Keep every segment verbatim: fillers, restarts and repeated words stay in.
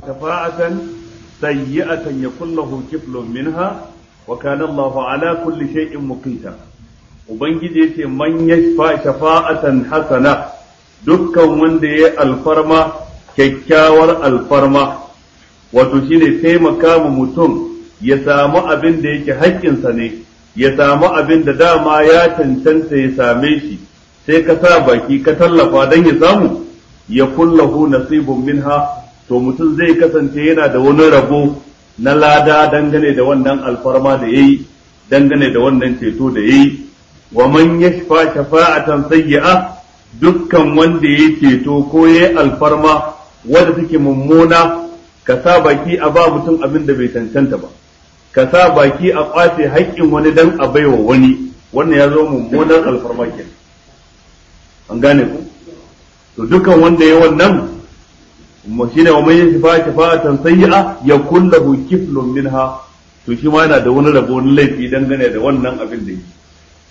shafa'atan sayyi'atan yakul lahu kiflun minha wa kana Allahu ala kulli shay'in muqita ubangiji yace man yashfa shafa'atan hasana dukkan wanda yayi alfarma kyakkyawar alfarma wato shine taimaka ma mutum ya samu abin da yake haƙƙinsa ne ya samu abin da dama ya cancanta ya same shi sai ka sa baki ka tallafa don ya samu ya kullahu nasibun minha to mutum zai kasance yana da wani rabo na lada dangane da wannan alfarma da yayi dangane da wannan ceto da yayi wa man yashfa shafa'atan sayyi'a dukkan wanda yayi ceto ko yayi alfarma wanda take mummuna ka sa baki a ba mutum abin da bai cancanta ba ka sa baki a kwace haƙƙin wani dan a baiwa wani wannan ya zo mummunan alfarma kenan an gane ku to dukan wanda ya wannan shine wa man yashfa shafa'atan sayyi'a yakul lahu kiflun minha to shi ma yana da wani rabo wani laifi dangane da wannan abin da yake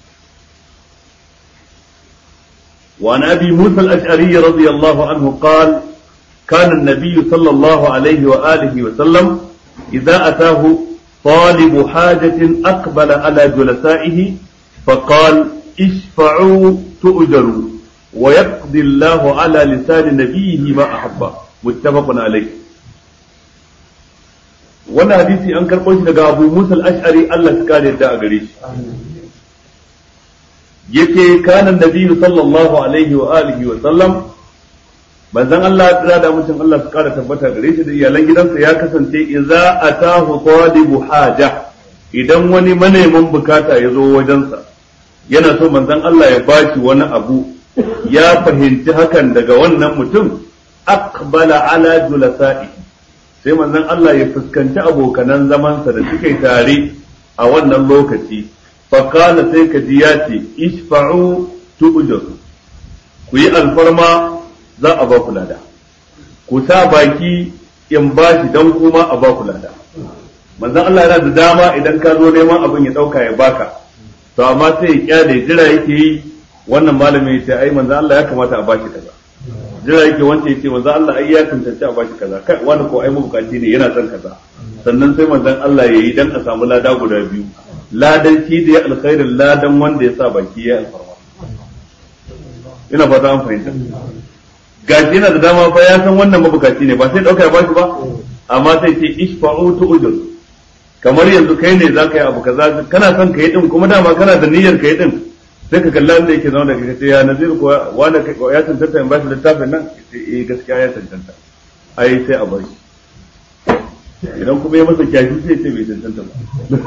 wa an abi musa al-ash'ari radiyallahu anhu qala kana an-nabiy sallallahu alayhi wa alihi wa sallam idza atahu طالب حاجة أقبل على جلسائه فقال اشفعوا تؤجروا ويقضي الله على لسان نبيه ما أحب متفق عليه wannan hadisi an karɓo shi daga Abu Musa al-Ash'ari Allah ya kare da a gare shi yake kana nabiyyu sallallahu alaihi wa alihi wa sallam manzon Allah ya da mutum Allah su kara tabbata gare shi da iyalan gidansa ya kasance idza atahu talibu haja idan wani manemin bukata ya zo wajensa yana so manzon Allah ya bashi wani abu ya fahimci hakan daga wannan mutum aqbala ala julasa'i sai manzon Allah ya fuskanci abokanan zamansa da suke tare a wannan lokaci fa kana sai ka ji ya ce isfa'u tu'jaru ku yi alfarma za a ba ku lada ku sa baki in ba shi dan kuma a ba ku lada manzon Allah yana da dama idan ka zo neman abin ya dauka ya baka to amma sai ya kyale jira yake yi wannan malamin ya ce ai manzon Allah ya kamata a ba shi kaza jira yake wanda ya ce manzon Allah ai ya tantance a ba shi kaza kai wani ko ai mabukaci ne yana son kaza sannan sai manzon Allah ya yi dan a samu lada guda biyu ladan shi da ya alkhairin ladan wanda ya sa baki ya alfarma ina fata an fahimta gashi yana da dama fa ya san wannan mabukaci ne ba sai dauka ya bashi ba amma sai ce ishfa'u tu'jur kamar yanzu kai ne zaka yi abu kaza kana son kai din kuma dama kana da niyyar kai din sai ka kalla da yake zauna daga sai ya nazir ko wanda ya tantance in bashi littafin nan eh gaskiya ya tantance ai sai a bashi idan kuma ya masa kyashi sai ce bai tantance ba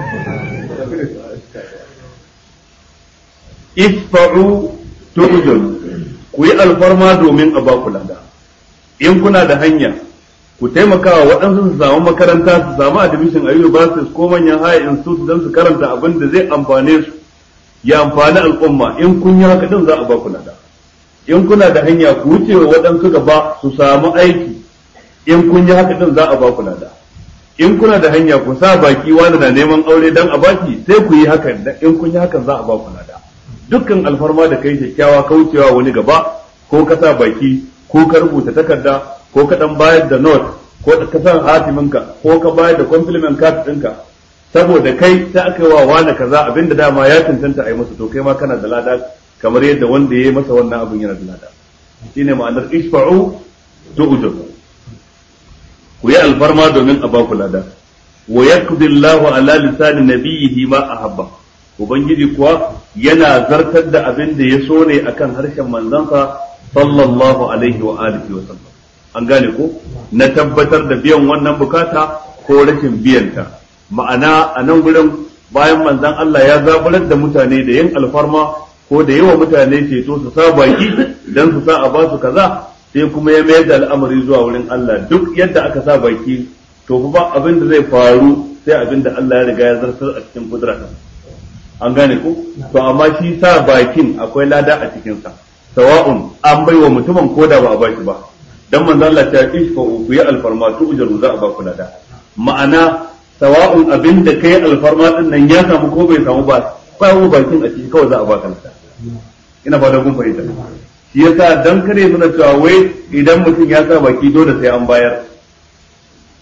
ishfa'u tu'jur ku yi alfarma domin a ba ku lada in kuna da hanya ku taimaka wa waɗansu su samu makaranta su samu admission a universities ko manyan higher institute don su karanta abin da zai amfane su ya amfani al'umma in kun yi haka din za a ba ku lada in kuna da hanya ku wuce wa waɗansu gaba su samu aiki in kun yi haka din za a ba ku lada in kuna da hanya ku sa baki wani na neman aure dan a baki sai ku yi hakan in kun yi hakan za a ba ku lada dukkan alfarma da kai kyakkyawa kaucewa wani gaba ko ka sa baki ko ka rubuta takarda ko ka dan bayar da note ko ka sa hatiminka ko ka bayar da compliment card ɗinka saboda kai sai aka yi wa wani kaza abinda dama ya tantanta a yi masa to kai ma kana da lada kamar yadda wanda ya yi masa wannan abin yana da lada shine ma'anar ishfa'u tu'jur ku yi alfarma domin a ba ku lada wa yaqdi Allahu ala lisani nabiyhi ma ahabba ubangiji kuwa yana zartar da abin da ya so ne akan harshen manzansa sallallahu alaihi wa alihi wa sallam an gane ko na tabbatar da biyan wannan bukata ko rashin biyanta ma'ana a nan gurin bayan manzan Allah ya zaburar da mutane da yin alfarma ko da yawa mutane ceto su sa baki dan su sa a ba su kaza sai kuma ya mayar da al'amari zuwa wurin Allah duk yadda aka sa baki to ba abin da zai faru sai abin da Allah ya riga ya zartar a cikin kudurarsa an gane ku to amma shi sa bakin akwai lada a cikin sa sawa'un an baiwa mutumin koda ba a bashi ba dan manzo Allah ya ce fa ku yi alfarma tu ujaru za a ba ku lada ma'ana sawa'un abinda kai alfarma din nan ya samu ko bai samu ba bawo bakin a cikin kawai za a baka lada ina fata kun fahimta shi yasa dan kare nuna cewa wai idan mutum ya sa baki dole sai an bayar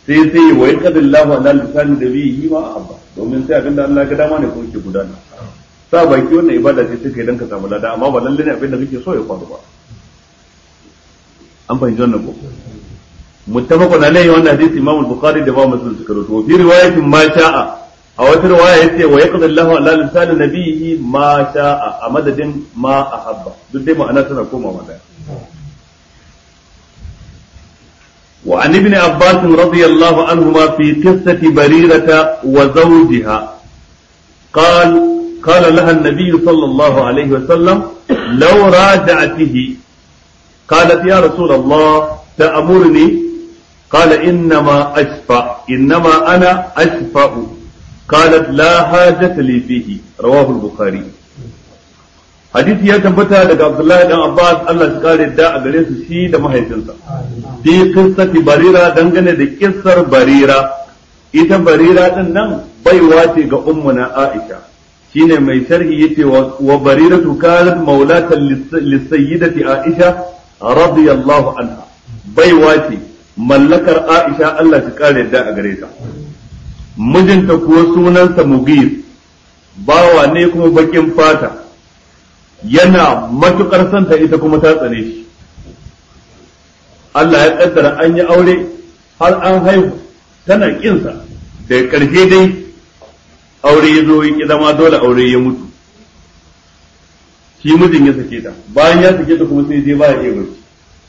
sai sai wa yaqadillahu ala lisani nabiyhi ma ahabba domin sai abinda Allah ya ga dama ne ko yake gudana sa baki wannan ibada ce take dan ka samu lada amma ba lalle ne abinda kake so ya faru ba an fahimci wannan ko muttafaqun alayhi wannan hadisi Imam al-Bukhari da Imam Muslim suka rawaito fi riwayatin ma sha'a a wata riwaya yace wa yaqdillahu ala lisani nabiyhi ma sha'a a madadin ma ahabba duk dai ma'ana tana komawa daya وعن ابن عباس رضي الله عنهما في قصة بريرة وزوجها قال قال لها النبي صلى الله عليه وسلم لو راجعته قالت يا رسول الله تأمرني قال إنما أشفع إنما أنا أشفع قالت لا حاجة لي فيه رواه البخاري حديث ya tabbata daga Abdullahi dan Abbas Allah ya kare da a gare su shi da mahaifinsa fi qissati barira dangane da kissar barira ita barira din nan baiwa ce ga ummuna Aisha shine mai sharhi yace wa bariratu kanat maulatan lisayyidati Aisha radiyallahu anha baiwa ce mallakar Aisha Allah ya kare da a gare ta mijinta kuwa sunansa Mughir bawa ne kuma bakin fata yana matukar santa ita kuma ta tsane shi Allah ya kaddara an yi aure har an haihu tana kinsa da karshe dai aure ya zo ya zama dole aure ya mutu shi mijin ya sake ta bayan ya sake ta kuma sai je baya iya barci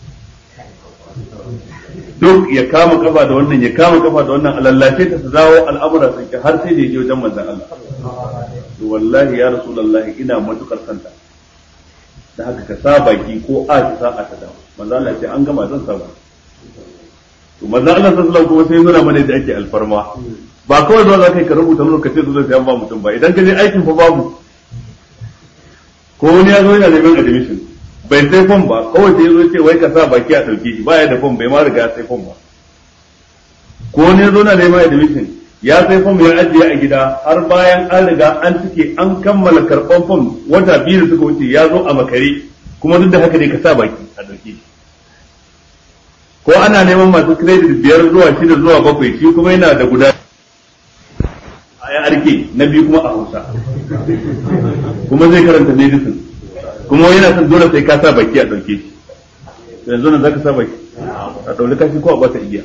duk ya kama kafa da wannan ya kama kafa da wannan alallace ta su dawo al'amura sun har sai da ya je wajen manzon Allah to wallahi ya rasulullahi ina matukar santa da haka ka sa baki ko a ta sa a ta dawo manzo Allah ce an gama zan saba to manzo Allah sallallahu alaihi wasallam kuma sai nuna mana da ake alfarma ba kawai zuwa zakai ka rubuta lokacin da zai ba mutum ba idan ka je aikin fa babu ko wani ya zo yana neman admission bai sai form ba kawai sai yazo ce wai ka sa baki a dauke shi baya da form bai ma riga sai form ba ko wani ya zo na neman admission ya sai fom ya ajiye a gida har bayan an riga an cike an kammala karban fom wata biyu da suka wuce ya zo a makare kuma duk da haka ne ka sa baki a dauke ko ana neman masu credit biyar zuwa shida zuwa bakwai shi kuma yana da guda a ya arke na biyu kuma a Hausa kuma zai karanta medicine kuma yana son dole sai ka sa baki a dauke shi yanzu nan zaka sa baki a daure kashi ko a bata igiya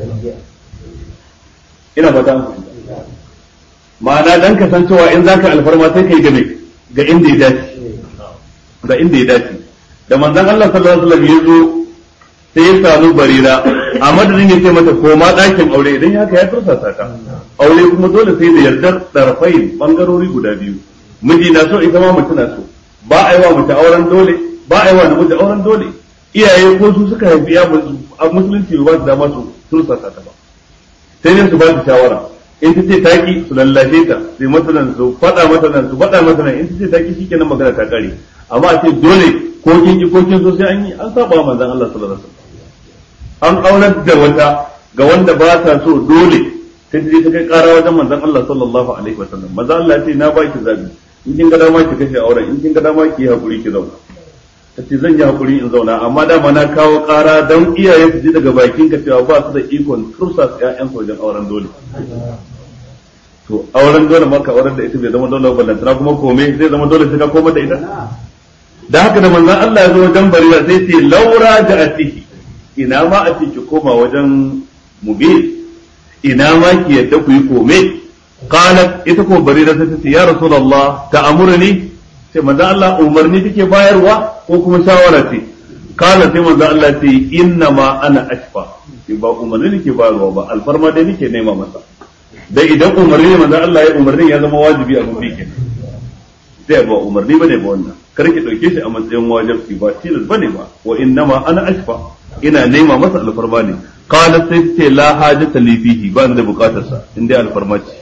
ina fata ma'ana dan ka san cewa in zaka alfarma sai kai game ga inda ya dace ga inda ya dace da manzon Allah sallallahu alaihi wasallam ya zo sai ya samu barira a madadin ya ce mata koma ɗakin aure idan ya haka ya tursasa ta aure kuma dole sai da yardar ɗarfain bangarori guda biyu miji na so ita ma mutum na so ba a yi wa mutum auren dole ba a yi wa namiji auren dole iyaye ko su suka haifi ya musulunci ba su dama su tursasa ta ba sai ne su ba su shawara in ta ce taki su lallace ta sai mata nan su faɗa mata nan su faɗa mata nan in ta ce taki shikenan magana ta kare amma a ce dole ko kin ki ko kin so sai an yi an saba manzon Allah sallallahu alaihi wasallam an aurar da wata ga wanda ba ta so dole sai ta je ta kai ƙara wajen manzon Allah sallallahu alaihi wasallam manzon Allah ya ce na baki zabi in kin ga dama ki kashe auren in kin ga dama ki hakuri ki zauna tace zan yi hakuri in zauna amma dama na kawo ƙara don iyaye su ji daga bakin ka cewa ba su da ikon tursa su ƴaƴan su wajen auren dole to auren dole maka auren da ita bai zama dole ba lantana kuma kome zai zama dole sai ka koma da ita da haka da manzon Allah ya zo wajen barira sai ce laura ja'atihi ina ma a ce ki koma wajen mubil ina ma ki yadda ku yi kome qalat ita ko barira sai ta ce ya rasulullah ta'amurni sai manzo Allah umarni take bayarwa ko kuma shawara ce kana sai manzo Allah ce inna ma ana ashfa ba umarni nake bayarwa ba alfarma dai nake nema masa dai idan umarni ne manzo Allah ya umarni ya zama wajibi a gobe kenan sai ba umarni bane ba wannan kar ki dauke shi a matsayin wajibi ba tilas bane ba wa inna ma ana ashfa ina nema masa alfarma ne kana sai ce la hajata li fihi ba da bukatar sa inda alfarma ce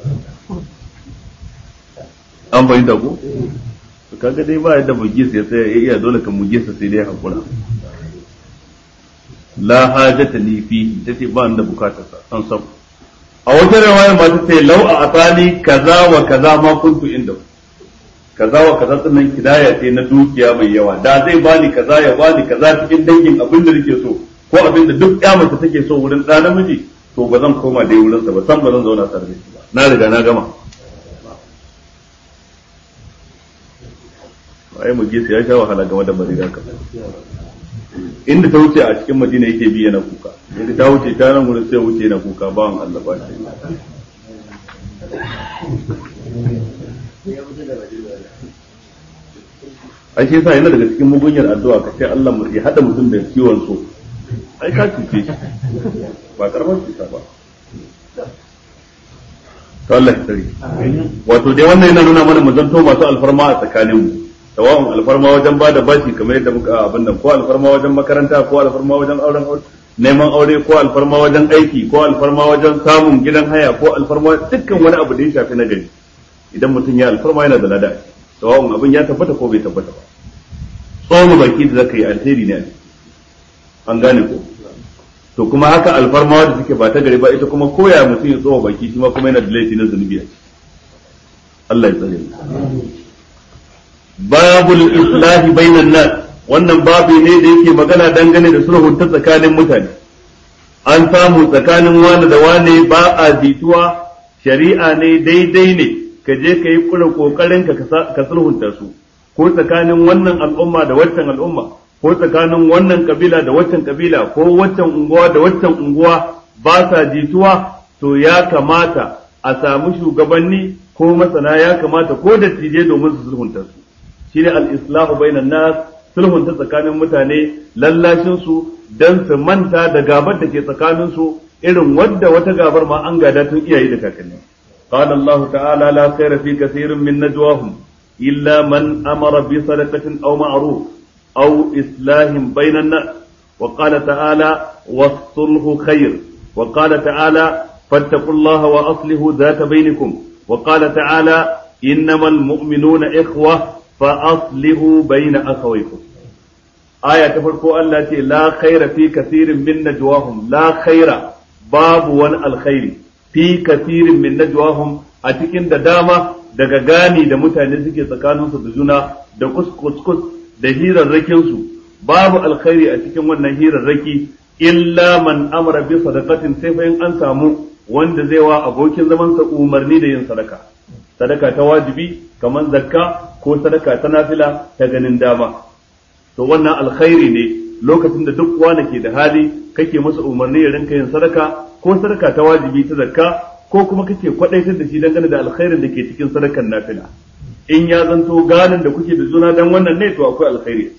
an bayyana ko kaga dai ba yadda mugisa ya tsaya ya iya dole ka mugisa sai dai hakura la hajata li fi tace ba da bukatar sa an sab a wata riwaya ma ta ce law a atani kaza wa kaza ma kuntu inda kaza wa kaza din kidaya ce na dukiya mai yawa da zai bani kaza ya bani kaza cikin dangin abin da nake so ko abin da duk ya mace take so wurin da namiji to ba zan koma dai wurinsa ba san ba zan zauna tare da shi ba na riga na gama ai mu gisa ya sha wahala game da barira ka inda ta wuce a cikin Madina yake bi yana kuka inda ta wuce ta nan gurin sai wuce yana kuka bawan Allah ba shi ai shi yasa yana daga cikin mugunyar addu'a ka ce Allah ya hada mutum da ciwon so ai ka cuce shi ba karamar cuta ba to Allah ya tsare wato dai wannan yana nuna mana mu zanto masu alfarma a tsakanin mu tawawun alfarma wajen bada bashi kamar yadda muka abin nan ko alfarma wajen makaranta ko alfarma wajen auren neman aure ko alfarma wajen aiki ko alfarma wajen samun gidan haya ko alfarma dukkan wani abu da ya shafi na gari idan mutum ya alfarma yana da lada tawawun abin ya tabbata ko bai tabbata ba tsoma baki da zaka yi alheri ne an gane ko to kuma haka alfarma wadda take ba ta gari ba ita kuma koya mutum ya tsoma baki shi ma kuma yana da laifi na zunubi a ciki Allah ya tsare mu babul islahi bainan nas wannan babu ne da yake magana dangane da sulhu ta tsakanin mutane an samu tsakanin wani da wani ba a jituwa shari'a ne daidai ne ka je ka yi kura kokarin ka ka sulhunta su ko tsakanin wannan al'umma da waccan al'umma ko tsakanin wannan kabila da waccan kabila ko waccan unguwa da waccan unguwa ba sa jituwa to ya kamata a samu shugabanni ko masana ya kamata ko dattijai domin su sulhunta su shine al-islahu bainan nas sulhun ta tsakanin mutane lallashin su dan su manta da gabar da ke tsakanin su irin wadda wata gabar ma an gada tun iyaye da kakanni qala Allah ta'ala la khayra fi kaseerin min najwahum illa man amara bi sadaqatin aw ma'ruf aw islahin bainan nas wa qala ta'ala was-sulhu khayr wa qala ta'ala fattaqullaha wa aslihu dhata bainakum wa qala ta'ala innamal mu'minuna ikhwah فأصلحوا بين أخويكم آية تفرقوا الله تي لا خير في كثير من نجواهم لا خير باب ون الخير في كثير من نجواهم أتكين دا داما دا غاني دا متعني سكي سكانهم سبزونا دا كس كس كس دا هير الركينسو باب الخير أتكين ون هير الركي إلا من أمر بصدقة سيفين أنسامو وان دا زيوا أبوكين زمان سأمرني دا ينصدقا sadaka ta wajibi kamar zakka ko sadaka ta nafila ta ganin dama to wannan alkhairi ne lokacin da duk wani ke da hali kake masa umarni ya rinka yin sadaka ko sadaka ta wajibi ta zakka ko kuma kake kwadaitar da shi dangane da alkhairin da ke cikin sadakan nafila in ya zanto ganin da kuke da juna dan wannan ne to akwai alkhairi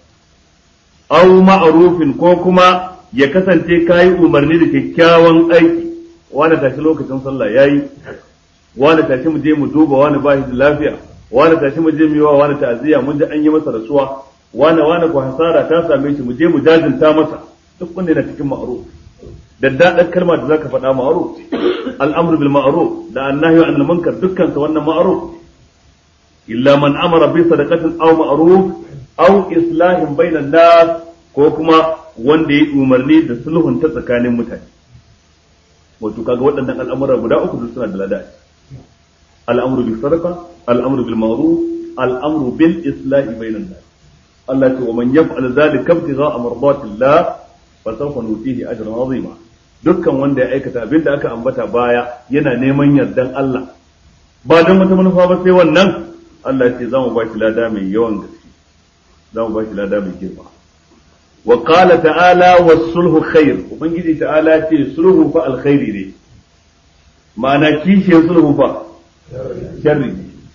aw ma'rufin ko kuma ya kasance kai umarni da kyakkyawan aiki wani tashi lokacin sallah yayi wani tashi mu je mu duba wani ba shi da lafiya wani tashi mu je mu yi wa wani ta'aziyya mun ji an yi masa rasuwa wani wani ko hasara ta same shi mu je mu jajinta masa duk wanda yana cikin ma'ruf da daɗar kalma da zaka faɗa ma'ruf al'amru bil ma'ruf da annahyu anil munkar dukkan sa wannan ma'ruf illa man amara bi sadaqatin aw ma'ruf aw islahin bainan nas ko kuma wanda ya umarni da sulhun ta tsakanin mutane wato kaga waɗannan al'amura guda uku suna da ladabi الأمر بالصدقة الأمر بالمعروف الأمر بالإصلاح بين الناس الله ومن يفعل ذلك ابتغاء مرضات الله فسوف نؤتيه أجرا عظيما dukkan wanda ya aikata abin da aka ambata baya yana neman yardan Allah ba don wata manufa ba sai wannan Allah ce zamu ba shi lada mai yawan gaske zamu ba shi lada mai girma wa qala ta'ala was-sulhu khair ubangiji ta'ala ce sulhu fa alkhairi ne ma'ana kishiyar sulhu fa sharri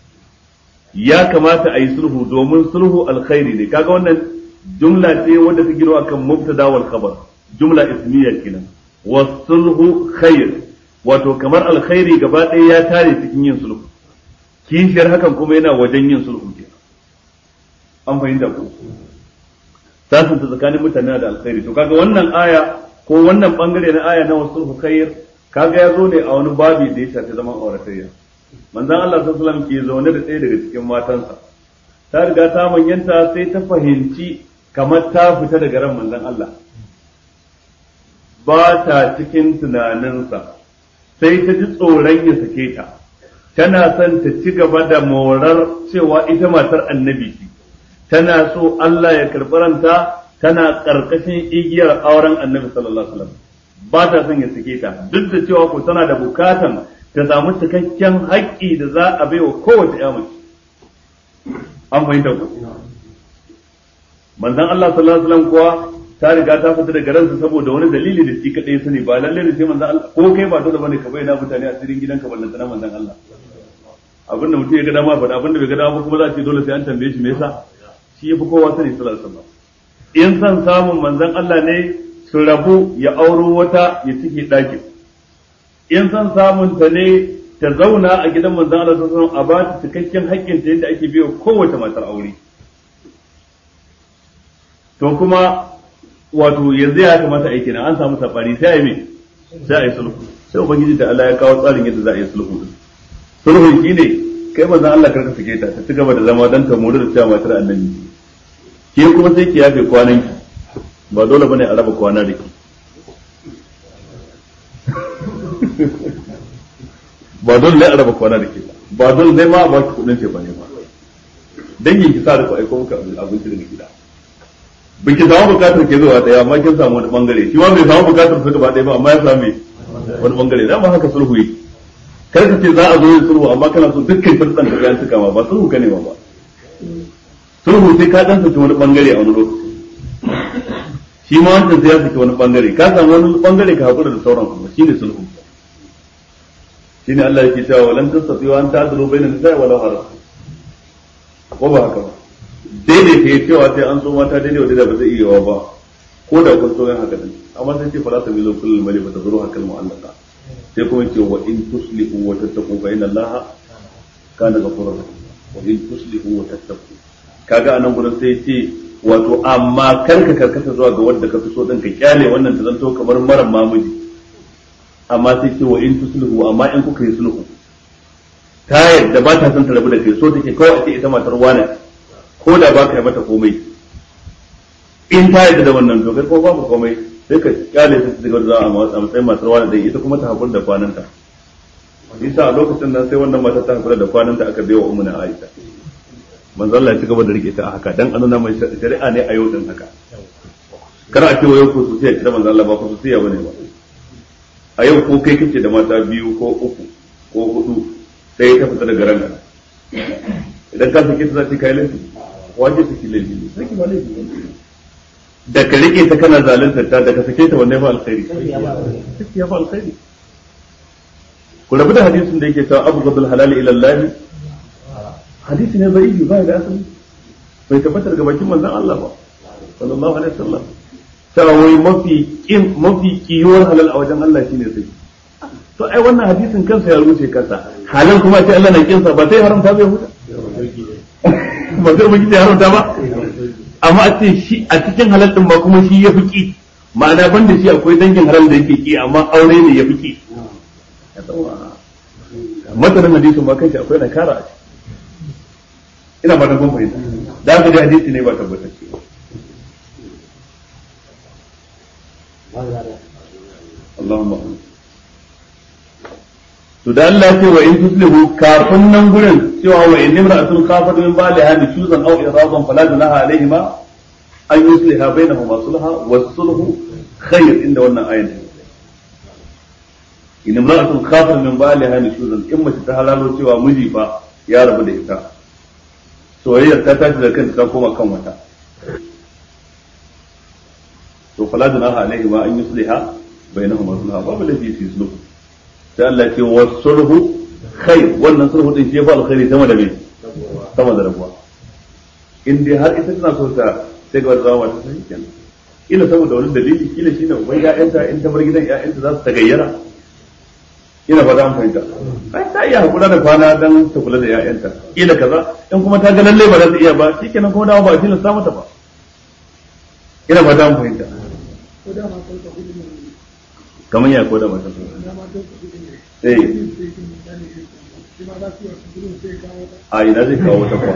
ya kamata a yi sulhu domin sulhu alkhairi ne kaga wannan jumla ce wanda ta gino akan mubtada wal khabar jumla ismiya kenan was-sulhu khair wato kamar alkhairi gaba ɗaya ya tare cikin yin sulhu kishiyar hakan kuma yana wajen yin sulhu kenan an fahimta ko sasun ta tsakanin mutane da alkhairi to kaga wannan aya ko wannan bangare na aya na was-sulhu khair kaga ya zo ne a wani babi da ya shafi zaman auratayya manzon Allah sallallahu alaihi wasallam ke zaune da ɗaya daga cikin matansa ta riga ta manyanta sai ta fahimci kamar ta fita daga ran manzon Allah ba ta cikin tunaninsa sai ta ji tsoron ya sake ta tana son ta ci gaba da morar cewa ita matar annabi ce tana so Allah ya karɓi ranta tana ƙarƙashin igiyar auren annabi sallallahu alaihi wasallam ba ta son ya sake ta duk da cewa ko tana da bukatan ta samu cikakken haƙƙi da za a baiwa kowace ƴa mace an fahimta ku manzon Allah sallallahu alaihi wasallam kuwa ta riga ta fita daga ransa saboda wani dalili da shi kadai sani ba lalle ne sai manzon Allah ko kai ba dole bane ka bayyana mutane a cikin gidanka ballanta na manzon Allah abin da mutum ya ga dama faɗa abin da bai ga dama kuma za a ce dole sai an tambaye shi me yasa shi yafi kowa sani sallallahu alaihi wasallam in san samun manzon Allah ne su rabu ya auro wata ya cike ɗakin in san samun ta ne ta zauna a gidan manzon Allah sallallahu alaihi wasallam a ba ta cikakken haƙƙin ta yadda ake biyo kowace matar aure to kuma wato yanzu ya kamata aiki na an samu sabani sai a yi me sai a yi sulhu sai ubangiji da Allah ya kawo tsarin yadda za a yi sulhu din sulhu shine kai manzon Allah karka sake ta ta ci gaba da zama dan ta muru da cewa matar annabi ke kuma sai ki yafe kwanan ki ba dole bane a raba kwana da ki ba dole ne a raba kwana da ke ba dole ne ma a baki kudin ce ba ne ba dangin ki sa da ku aiko muka abinci daga gida biki samu bukatar ke zuwa daya amma kin samu wani bangare shi ma bai samu bukatar su gaba daya ba amma ya same wani bangare dan ba haka sulhu yi kar ka ce za a zo yin sulhu amma kana so dukkan sirrin ka ga suka ma ba sulhu ka ne ba sulhu sai ka dan saki wani bangare a wani lokaci shi ma wancan sai ya saki wani bangare ka samu wani bangare ka hakura da sauran kuma shine sulhu shine Allah yake cewa walan tastati wa anta adlu bayna nisa'i wala haraj ko ba haka ba daidai ke cewa sai an so mata daidai wa daidai ba zai iya ba ko da kun so yan haka din amma sai ce fala tamilu kullul mali fa tazuru hakal mu'allaqa sai kuma ce wa in tuslihu wa tattaqu fa inna Allaha kana ghafurur rahim wa in tuslihu wa tattaqu kaga anan gurin sai ce wato amma karka karkata zuwa ga wanda ka fi so din ka kyale wannan ta zanto kamar maran mamiji amma sai ce wa in tuslihu amma in kuka yi sulhu ta yadda ba ta son ta rabu da kai so take kawai ake ita matar wani ko da ba ka yi mata komai in ta yadda da wannan to kai ko babu komai sai ka kyale ta daga da a matsayin matar wani da ita kuma ta hakura da kwananta isa a lokacin nan sai wannan matar ta hakura da kwananta aka bai wa ummu na Aisha manzo Allah ya ci gaba da rike ta a haka dan annuna mai shari'a ne a yau din haka kar a ce wa yau ko su sai kira manzo Allah ba ko su sai bane ba a yau ko kai kake da mata biyu ko uku ko hudu sai ta fita daga ranka idan ka sake ta zai kai laifi waje take laifi ne sai ki ba laifi da ka rike ta kana zalunta ta da ka sake ta wanne fa alkhairi sai ya fa alkhairi ku rabu da hadisin da yake cewa abu gadul halal ila Allah hadisi ne bai yi ba da asali bai tabbata daga bakin manzon Allah ba sallallahu alaihi wasallam cewa wai mafi kin mafi kiyuwar halal a wajen Allah shine sai to ai wannan hadisin kansa ya ruce kansa halal kuma sai Allah na kinsa ba sai haramta bai huta ba sai mu ji haramta ba amma a ce shi a cikin halal din ba kuma shi ya fi ki ma'ana banda shi akwai dangin halal da yake ki amma aure ne ya fi ki matanin hadisin ba kanshi akwai nakara a ciki ina ba da kun fahimta da ga hadisi ne ba tabbatacce Allahumma to da Allah ce wa in tuslihu kafin nan gurin cewa wa in imra'atun khafat min baliha nusuzan aw iradan fala junaha alaihima an yusliha bainahuma sulha wa sulhu khair inda wannan ayan in imra'atun khafat min baliha nusuzan in mace ta halalo cewa miji fa ya rabu da ita soyayyar ta tashi da kanta ta koma kan wata to fala junaha alaihima an yusliha bainahuma sulha babu lafi fi sulhu sai Allah ce wa sulhu khair wannan sulhu din shi ya fa alkhairi sama da me sama da rabuwa in dai har ita tana so ta sai ga zama ta sai kenan ila saboda wani dalili kila shine uban ya'yanta in ta bar gidan ya'yanta za su tagayyara ina ba za mu fahimta ai ta iya hakura da kwana dan ta kula da ya'yanta ila kaza in kuma ta ga lalle ba za ta iya ba shikenan kuma dawo ba a tilasta mata ba ina ba za mu fahimta kamar ya ko da mata eh a ina zai kawo wata kwa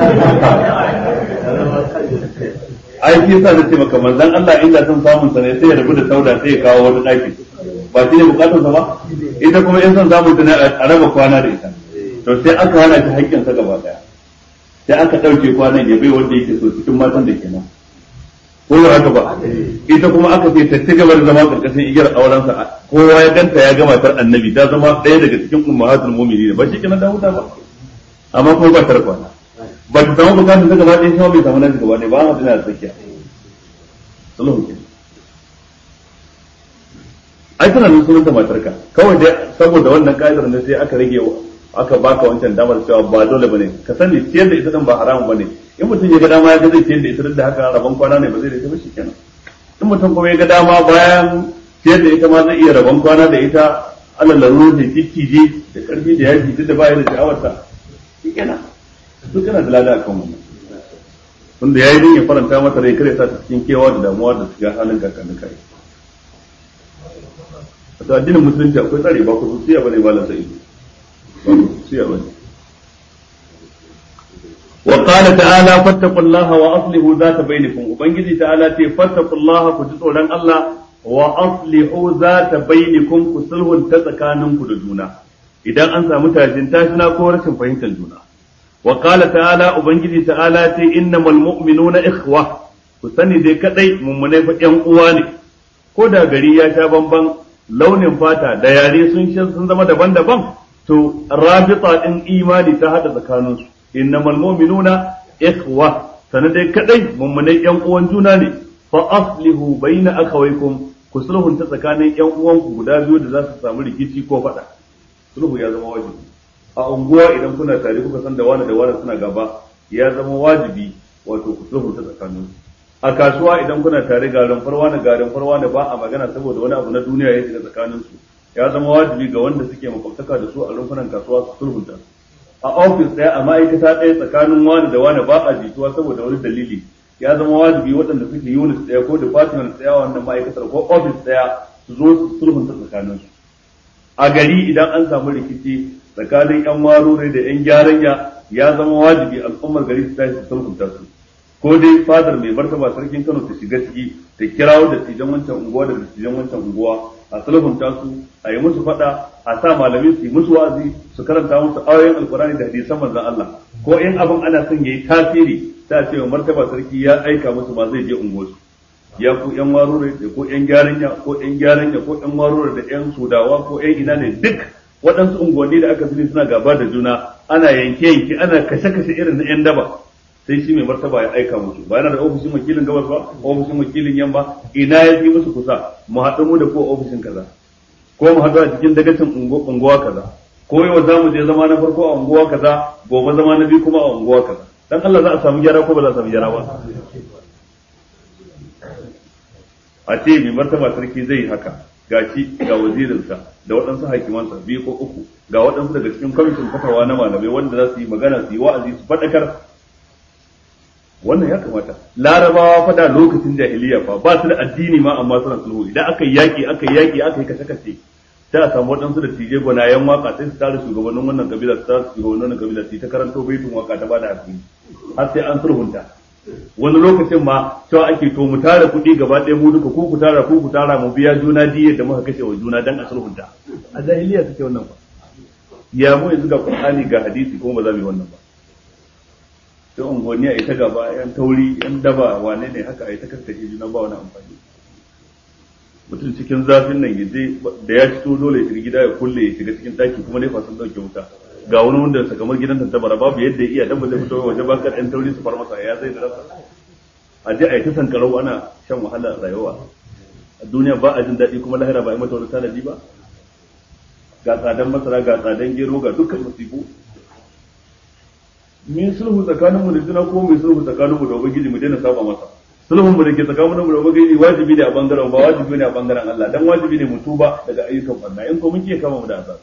ai shi yasa nace maka manzon Allah inda san samun sa ne sai ya rabu da sauda sai ya kawo wani daki ba shi ne bukatun sa ba ita kuma in san samun ta ne a raba kwana da ita to sai aka hana shi haƙƙin sa gaba daya sai aka dauke kwanan ya bai wanda yake so cikin matan da kenan ko ba haka ba ita kuma aka ce ta ci gaba da zama karkashin igiyar aurensa kowa ya ganta ya ga matar annabi ta zama ɗaya daga cikin ummahatul mu'minin ba shi kenan da huta ba amma kuma ba tarfa ba ta samu bukatun ta gaba ɗaya shi bai samu nan gaba ɗaya ba ma tana da tsakiya sulhu ke ai tana nan sunanta matarka kawai dai saboda wannan ka'idar ne sai aka rage aka baka wancan damar cewa ba dole bane ka sani ciyar da ita din ba haramun bane in mutum ya ga dama ya ga zai ciyar da ita da haka rabon kwana ne ba zai da ita ba shikenan in mutum kuma ya ga dama bayan ciyar da ita ma zai iya rabon kwana da ita alal laruru da kikkije da karfi da yaji duk da ba ya da sha'awarta shikenan duk kana da lada akan wannan tunda yayi din ya faranta mata rai kare ta cikin kewa da damuwa da shiga halin kakannin kai to addinin musulunci akwai tsari ba ku siya bane ba la sai siya bane wa qala ta'ala fattaqullaha wa aslihu zata bainakum ubangiji ta'ala ce fattaqullaha ku ji tsoron Allah wa aslihu zata bainakum ku sulhun ta tsakaninku da juna idan an samu tashin tashina ko rashin fahimtar juna wa qala ta'ala ubangiji ta'ala ce innamal mu'minuna ikhwa ku sani dai kadai mummunai fa ƴan uwa ne ko da gari ya sha bamban launin fata da yare sun sun zama daban-daban to rabita din imani ta hada tsakaninsu innamal mu'minuna ikhwa sanan dai kadai mummunai ƴan uwan juna ne fa aslihu baina akhawaykum ku sulhunta tsakanin ƴan uwanku guda biyu da za su samu rikici ko fada sulhu ya zama wajibi a unguwa idan kuna tare kuka san da wani da wani suna gaba ya zama wajibi wato ku sulhunta tsakaninsu a kasuwa idan kuna tare garin farwa na garin farwa ne ba a magana saboda wani abu na duniya ya shiga tsakanin su ya zama wajibi ga wanda suke makwabtaka da su a rumfunan kasuwa su sulhunta a ofis ɗaya a ma'aikata ɗaya tsakanin wani da wani ba a jituwa saboda wani dalili ya zama wajibi waɗanda suke unit ɗaya ko department ɗaya wannan ma'aikatar ko ofis ɗaya su zo su sulhunta tsakanin su a gari idan an samu rikici tsakanin yan marure da yan gyaranya ya zama wajibi al'ummar gari su tashi su sulhunta su ko dai fadar mai martaba sarkin Kano ta shiga ciki ta kirawo da tijan wancan unguwa da tijan wancan unguwa a sulhunta su a yi musu fada a sa malami su yi musu wa'azi su karanta musu ayoyin alkurani da hadisan manzon Allah ko in abin ana son yayi tasiri ta ce martaba sarki ya aika musu ma zai je unguwarsu ya ku yan warure da ko yan gyaranya ko yan gyaranya ko yan warure da yan sudawa ko yan ina ne duk waɗansu unguwanni da aka sani suna gaba da juna ana yanke yanke ana kashe kashe irin na yan daba sai shi mai martaba ya aika musu ba yana da ofishin wakilin gabas ba ofishin wakilin yamma ina ya fi musu kusa mu haɗu mu da ko ofishin kaza ko mu haɗu a cikin dagacin unguwa kaza ko yau za mu je zama na farko a unguwa kaza gobe zama na biyu kuma a unguwa kaza dan Allah za a samu gyara ko ba za a samu gyara ba a ce mai martaba sarki zai haka ga shi ga wazirinsa da waɗansu hakimansa biyu ko uku ga waɗansu daga cikin kwamitin fatawa na malamai wanda za su yi magana su yi wa'azi su faɗakar wannan ya kamata larabawa fada lokacin jahiliya fa ba su da addini ma amma suna sulhu idan aka yi yaki aka yi yaki aka yi kashe kashe sai a samu waɗansu da tije gwanayen waka sai su tare shugabannin wannan kabila su tare shugabannin wannan kabila su ta karanto baitun waka ta bada hakuri har sai an sulhunta wani lokacin ma cewa ake to mu tara kuɗi gaba ɗaya mu duka ko ku tara ko ku tara mu biya juna diyyar da muka kashe wa juna dan a sulhunta a jahiliya suke wannan ba ya mu yanzu ga Qur'ani ga hadisi ko ba za mu yi wannan ba sai unguwanni a ita gaba yan tauri yan daba wane ne haka a ita karkashe juna ba wani amfani mutum cikin zafin nan yaje da ya fito dole ya shiga gida ya kulle ya shiga cikin daki kuma ne fasan dauke wuta ga wani wanda sa kamar gidan tantabara babu yadda ya iya dan ba zai fito waje ba kar yan tauri su far masa ya zai da rasa a je a ita sankarau ana shan wahala rayuwa a duniya ba a jin daɗi kuma lahira ba a yi mata wani tanadi ba ga tsadan masara ga tsadan gero ga dukkan musibu min sulhu tsakanin mu da juna ko mai sulhu tsakanin mu da ubangiji mu daina saba masa sulhun mu da ke tsakanin mu da ubangiji wajibi ne a bangaren ba wajibi ne a bangaren Allah dan wajibi ne mu tuba daga ayyukan barna in ko muke kama mu da azaba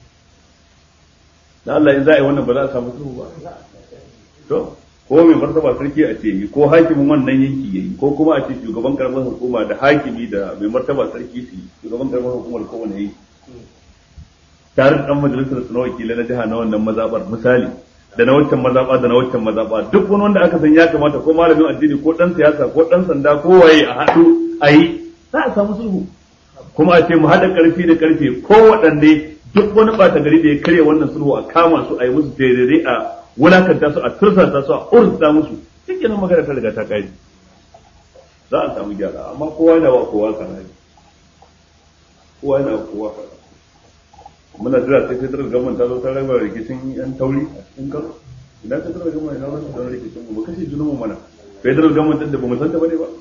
dan Allah in za a yi wannan ba za a samu sulhu ba to ko mai martaba sarki a ce yi ko hakimin wannan yanki yayi ko kuma a ce shugaban karamar hukuma da hakimi da mai martaba sarki su shugaban karamar hukumar kowane yi tare da dan majalisar sunan wakilai na jiha na wannan mazabar misali da na waccan mazaba da na waccan mazaba duk wani wanda aka san ya kamata ko malamin addini ko dan siyasa ko dan sanda ko waye a haɗu a yi za a samu sulhu kuma a ce mu haɗa ƙarfi da ƙarfe ko waɗanne duk wani ɓata gari da ya karya wannan sulhu a kama su a yi musu daidai a wulakanta su a tursasa su a urta musu cikin magana ta riga ta kai za a samu gyara amma kowa yana wa kowa kana kowa yana wa kowa kana muna jira sai federal government ta zo ta raba rikicin yan tauri a cikin kano idan federal government ya raba da rikicin mu ba kashe junan mu mana federal government din da ba mu san ta bane ba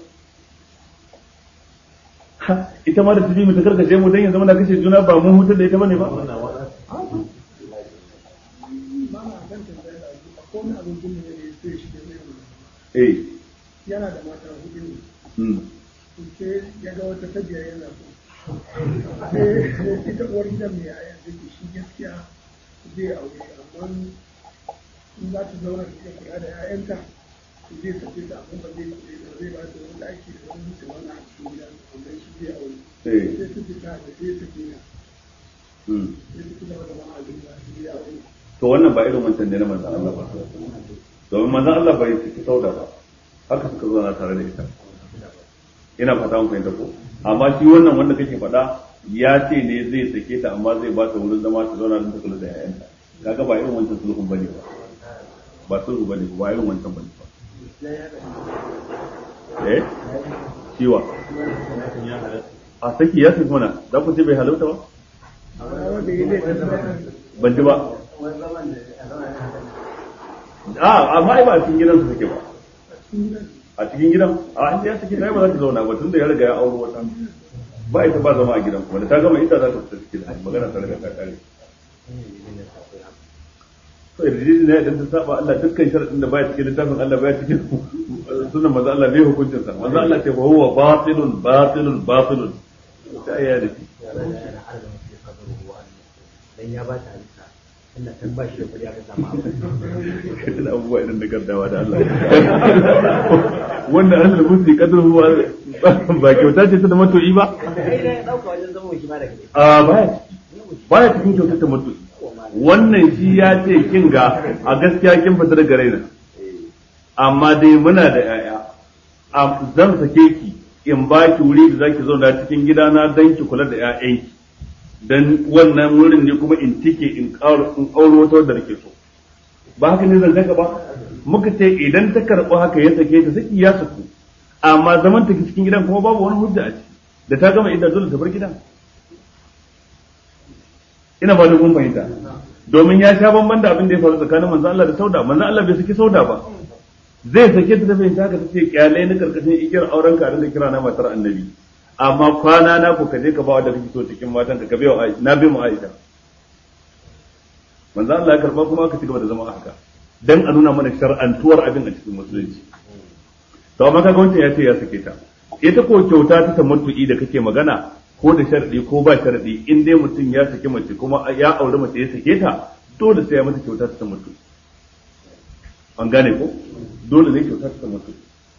ita ma da tafi mu ta karkace mu dan yanzu muna kashe juna ba mu hutar da ita bane ba eh yana da mata hudu ne sai ya ga wata tabiya yana so sai ita uwar gidan mai yaya da ke shi gaskiya zai aure amma in za ta zauna da kula da yayanta zai tafi da abin da zai kula da zai ba ta wani daki da wani mutum wani a cikin gidan amma shi zai aure sai su fita da zai tafi na sai su fita da ma'azin da zai aure to wannan ba irin wancan ne na manzan Allah ba domin manzan Allah bai ciki sauda ba haka suka zo na tare da ita ina fata mun fahimta ko amma shi wannan wanda kake faɗa ya ce ne zai sake ta amma zai ba ta wurin zama ta zauna don ta kula da yayanta kaga ba irin wancan sulhun bane ba ba sulhu bane ba irin wancan bane ba eh ciwa a saki ya saki mana za ku ce bai halarta ba ban ji ba a amma ai ba a cikin gidansu suke ba a cikin gidan a inda ya sake ba za ta zauna ba tunda ya riga ya auro wata ba ita ba zama a gidan kuma da ta gama ita za ta fita cikin magana ta riga ta kare to idan ne idan ta saba Allah dukkan sharadin da baya cikin littafin Allah baya cikin sunan manzo Allah bai hukuncin sa manzo Allah ce fa huwa batilun batilun batilun ta ya da shi dan ya ba ta alisa inda kan ba shi da kudi aka samu abu abubuwa idan da gaddawa da Allah wanda Allah musu kadar huwa ba kyauta ce ta da matoyi ba a baya baya cikin kyautar ta matoyi wannan shi ya ce kin ga a gaskiya kin fita daga raina amma dai muna da yaya zan sake ki in ba ki wuri da zaki zauna cikin gidana dan ki kula da ƴaƴanki dan wannan wurin ne kuma in tike in ƙaro in auro wata da nake so ba haka ne zan ka ba muka ce idan ta karɓi haka ya sake ta saki ya saku amma zaman ta cikin gidan kuma babu wani hujja a ciki da ta gama idan dole ta bar gidan ina ba da kun fahimta domin ya sha bamban da abin da ya faru tsakanin manzo Allah da Sauda manzo Allah bai saki Sauda ba zai sake ta tafi haka tace kyale ni karkashin igiyar auren ka da kira na matar annabi amma kwana na ku kaje ka ba wanda kake so cikin matan ka bai wa na bai mu Aisha manzo Allah ya karba kuma aka cigaba da zama haka dan a nuna mana shar'antuwar abin a cikin musulunci to amma kaga wancan ya ce ya sake ta ita ko kyauta ta tamattu'i da kake magana ko da sharadi ko ba sharadi in dai mutum ya sake mace kuma ya aure mace ya sake ta dole sai ya mata kyauta ta tamattu'i an gane ko dole ne kyauta ta tamattu'i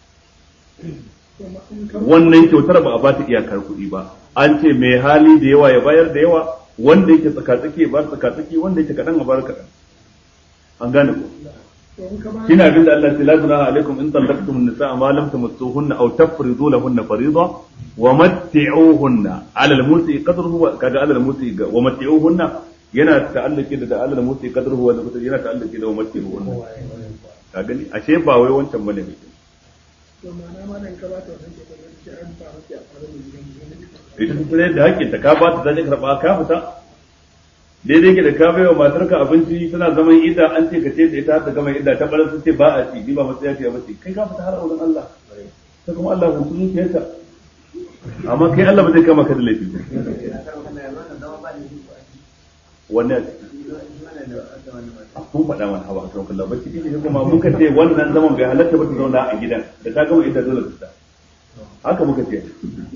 wannan kyautar ba a ba ta iyakar kuɗi ba an ce mai hali da yawa ya bayar da yawa wanda yake tsakatsaki ya bar tsakatsaki wanda yake kaɗan a bar kaɗan an gane ko kina abin da Allah ya la junaha alaikum in talaqtum an-nisaa ma lam tamassuhunna aw tafridu lahunna fariida wa matti'uhunna 'ala al-musi qadruhu kaga 'ala al-musi wa matti'uhunna yana ta'alluki da 'ala al-musi qadruhu wa yana ta'alluki da wa matti'uhunna ka gani ashe ba wai wancan bane ne to ma'ana ma dan ka ba ta wannan ke da shi an fara ki a fara mu ita ta da hakkin ta ka ba ta zai karba ka fita daidai ke da ka bai wa matarka abinci tana zaman ida an ce ka ce da ita ta gama ida ta bar sun ce ba a ci ba matsaya ce ba ce kai ka fita har auren Allah ta kuma Allah kun tunu ke ta amma kai Allah ba zai kama ka da laifi wannan kun faɗa mana hawa kan kallon bacci ne kuma muka ce wannan zaman bai halatta ba ta zauna a gidan da ta gama ida dole ta haka muka ce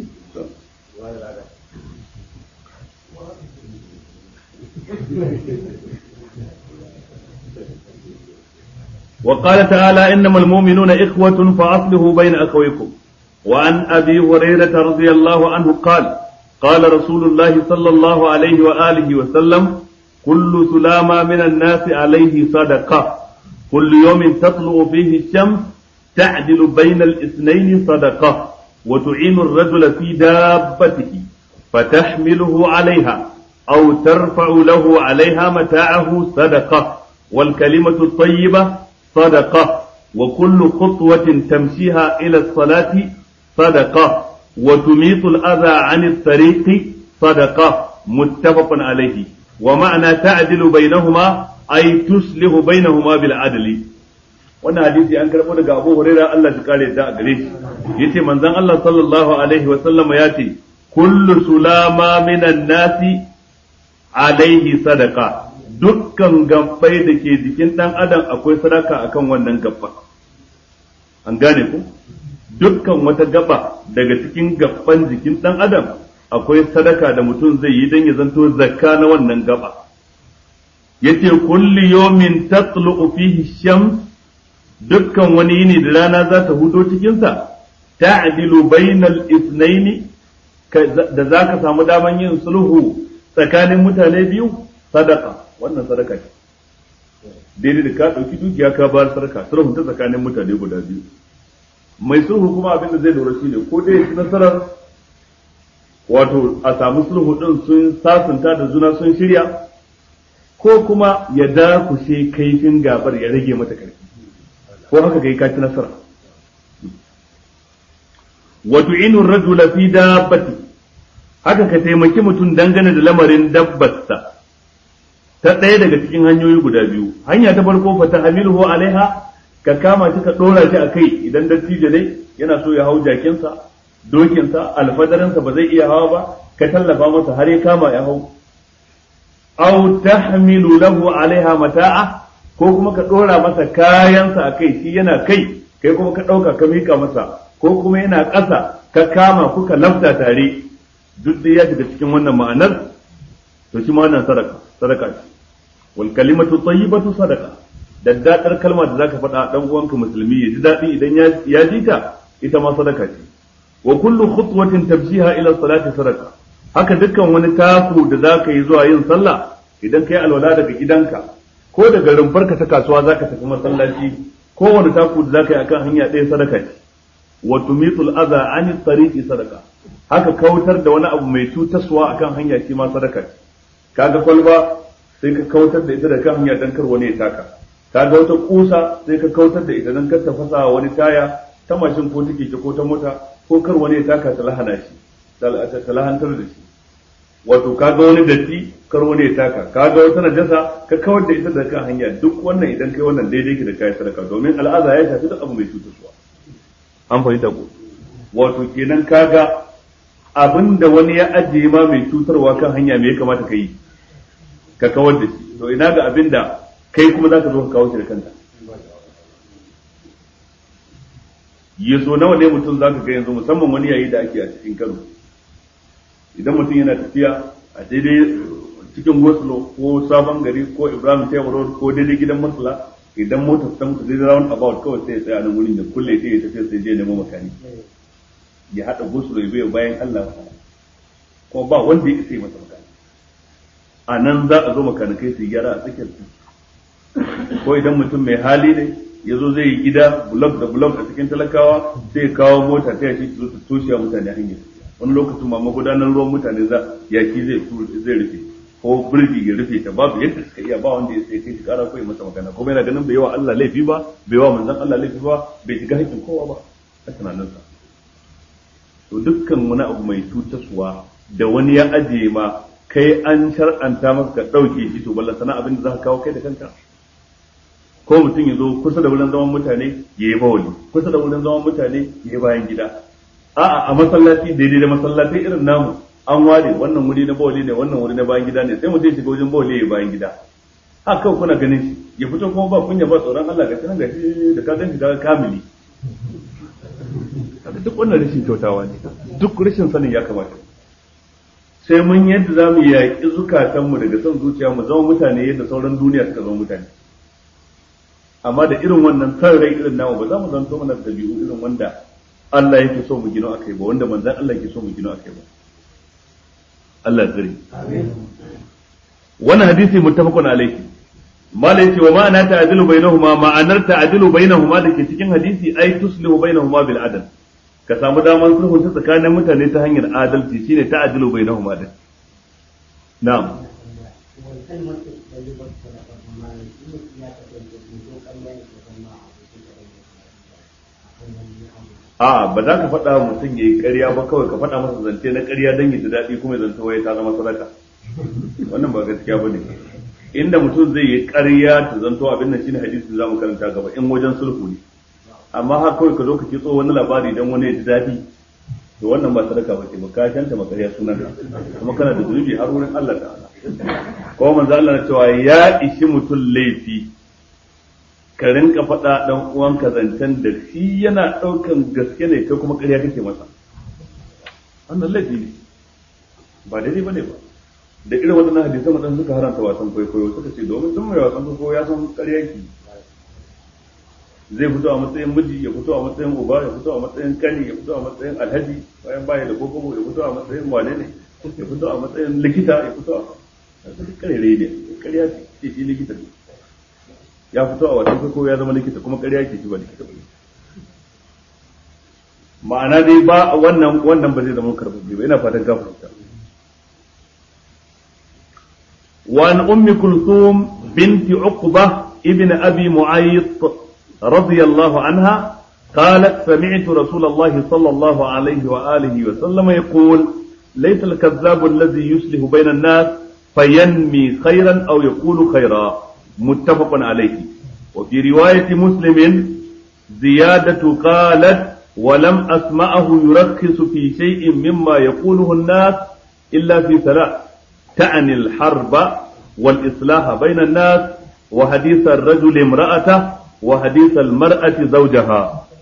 وقال تعالى إنما المؤمنون إخوة فأصلحوا بين أخويكم وعن أبي هريرة رضي الله عنه قال قال رسول الله صلى الله عليه وآله وسلم كل سلامة من الناس عليه صدقة كل يوم تطلع فيه الشمس تعدل بين الاثنين صدقة وتعين الرجل في دابته فتحمله عليها أو ترفع له عليها متاعه صدقة والكلمة الطيبة صدقة وكل خطوة تمشيها إلى الصلاة sadaqa wa tumitul adha 'anit tariqi sadaqa muttafaqun alayhi wa ma'ana ta'dilu bainahuma ay tuslihu bainahuma bil adli. Wannan hadisi an karbo daga Abu Hurairah Allah ya kare da gare shi yace manzon Allah sallallahu alaihi wa sallama yace kullu sulama minan nasi alaihi sadaqa, dukkan gabbai da ke jikin dan adam akwai sadaka akan wannan gabba. An gane ku, dukkan wata gaba daga cikin gabban jikin dan adam akwai sadaka da mutum zai yi dan ya zanto zakka na wannan gaba. Yace kulli yawmin tatlu'u fihi shams, dukkan wani yini da rana za ta hudo cikin sa ta'dilu bainal ithnaini, da zaka samu daman yin sulhu tsakanin mutane biyu, sadaka, wannan sadaka ce. Daidai da ka ɗauki dukiya ka bayar sadaka, sulhu ta tsakanin mutane guda biyu. Mai sulhu kuma abin da zai lura shi ne ko dai nasarar wato a samu sulhu din sun sasanta da juna sun shirya, ko kuma ya dakushe kaifin gabar ya rage mata karfi, ko haka kai ka ci nasara. wa tu'inu ar-rajula fi dabbati, haka ka taimaki mutum dangane da lamarin dabbarsa ta ɗaya daga cikin hanyoyi guda biyu. Hanya ta farko fa tahmiluhu alaiha, ka kama shi ka dora shi akai idan dattijo ne yana so ya hau jakinsa, dokinsa, alfadarinsa ba zai iya hawa ba, ka tallafa masa har ya kama ya hau. Aw tahmilu lahu alaiha mata'a, ko kuma ka dora masa kayansa akai, shi yana kai kai kuma ka dauka ka mika masa, ko kuma yana ƙasa ka kama kuka lafta tare, duk da ya shiga cikin wannan ma'anar, to shi ma wannan sadaka sadaka ce. Wal kalimatu tayyibatu sadaka, daddadar kalma da zaka faɗa dan uwanka musulmi ya ji daɗi idan ya ji ta, ita ma sadaka ce. Wa kullu khutwatin tabshiha ila salati sadaka, haka dukkan wani taku da zaka yi zuwa yin sallah, idan kai alwala daga gidanka ko daga rumfarka ta kasuwa zaka tafi masallaci, ko wani taku da zaka yi akan hanya ɗaya sadaka ce. Wa tumitul adha ani tariqi sadaka, haka kautar da wani abu mai cutaswa akan hanya shi ma sadaka ce. Kaga kwalba sai ka kautar da ita da kan hanya dan kar wani ya taka, kaga wata kusa sai ka kautar da ita dan kar ta fasa wani taya ta mashin ko take ko ta mota, ko kar wani ya taka ta lahana shi ta lahantar da shi. Wato kaga wani datti kar wani ya taka, kaga wata najasa ka kawar da ita da kan hanya, duk wannan idan kai wannan daidai ki da kai sadaka, domin al'aza ya shafi duk abu mai cutaswa. An fahimta ko? Wato kenan kaga abinda wani ya ajiye ma mai cutarwa kan hanya me ya kamata ka yi? Ka kawar da shi. To ina ga abinda kai kuma zaka zo ka kawo shi da kanka. Yaso nawa ne mutum zaka ga yanzu, musamman wani yayi da ake a cikin Kano, idan mutum yana tafiya a daidai cikin Goslo ko Sabon Gari ko Ibrahim Taylor Road ko daidai gidan Masala, idan motar ta mutu daidai round about kawai sai ya tsaya nan wurin da kulle sai ya tafi sai je nemo makani, ya hada Goslo ya bai bayan Allah, ko ba wanda ya sai masa makani. A nan za a zo makanikai su gyara a tsakiyar su. Ko idan mutum mai hali ne ya zo zai yi gida blok da blok a cikin talakawa, sai ya kawo mota ta yashi su su toshe mutane hanyar. Wani lokacin ma magudanar ruwan mutane za yaki zai zai rufe, ko birgi ya rufe ta, babu yadda suka iya, ba wanda ya sai kai shi kara ko ya masa magana, kuma yana ganin bai yi wa Allah laifi ba, bai wa manzon Allah laifi ba, bai shiga haƙƙin kowa ba a tunaninsa. To dukkan wani abu mai cutaswa da wani ya ajiye ma, kai an shar'anta maka ka ɗauke shi, to ballan sana abin da za ka kawo kai da kanka. Ko mutum ya zo kusa da wurin zaman mutane ya yi bawali, kusa da wurin zaman mutane ya yi bayan gida. A'a, a masallaci daidai da masallatai irin namu an ware wannan wuri na bawali ne, wannan wuri na bayan gida ne, sai mutum ya shiga wajen bawali ya yi bayan gida. Haka kawai kuna ganin shi ya fito kuma ba kunya ba tsoron Allah, ga tunan gashi da ka gan shi ga kamili. Duk wannan rashin kyautawa ne, duk rashin sanin ya kamata. Sai mun yadda za mu yaƙi zukatanmu daga son zuciya mu zama mutane yadda sauran duniya suka zama mutane. Amma da irin wannan san rai irin namu ba za mu zanto mana dabi'u irin wanda Allah yake so mu gino akai ba, wanda manzon Allah yake so mu gino akai ba. Allah tsare. Amin. Wannan hadisi muttafaqun alayhi. Mala yace wa ma'ana ta'dilu bainahuma, ma'anar ta'dilu bainahuma da ke cikin hadisi ai tuslihu bainahuma bil adl. Ka samu damar sulhunta tsakanin mutane ta hanyar adalci, shine ta'dilu bainahuma din. Na'am. a ba za ka faɗa mutum ya yi ƙarya ba kawai ka faɗa masa zance na ƙarya don ya ji daɗi kuma ya zanta waye ta zama sadaka wannan ba gaskiya ba ne inda mutum zai yi ƙarya ta zanto abin nan shine hadisi za mu karanta gaba in wajen sulhu ne amma har kawai ka zo ka kitso wani labari don wani ya ji daɗi to wannan ba sadaka ba ce ba ka shanta makarya sunan ka kuma kana da zunubi har wurin Allah ta'ala kuma manzo Allah na cewa ya ishi mutum laifi ka rinka faɗa ɗan uwanka zancen da shi yana ɗaukan gaske ne kai kuma ƙarya kake masa wannan laifi ne ba daidai bane ba da irin waɗannan hadisan waɗanda suka haranta wasan kwaikwayo suka ce domin tun mai wasan kwaikwayo ya san ƙarya ki zai fito a matsayin miji ya fito a matsayin uba ya fito a matsayin kani ya fito a matsayin alhaji bayan baya da kokobo ya fito a matsayin wane ne ya fito a matsayin likita ya fito a ƙarere ne ƙarya ce shi likita ne ya fito a wasan kwaikwayo ya zama likita kuma ƙarya ke shi ba likita ba ma'ana dai ba wannan wannan ba zai zama karɓaɓɓe ba ina fatan gafarta وعن أم كلثوم بنت عقبة ابن أبي معيط رضي الله عنها قالت سمعت رسول الله صلى الله عليه وآله وسلم يقول ليس الكذاب الذي يصلح بين الناس فينمي خيرا أو يقول خيرا متفق عليه وفي رواية مسلم زيادة قالت ولم أسمعه يرخص في شيء مما يقوله الناس إلا في ثلاث تعني الحرب والإصلاح بين الناس وحديث الرجل امرأته وحديث المرأة زوجها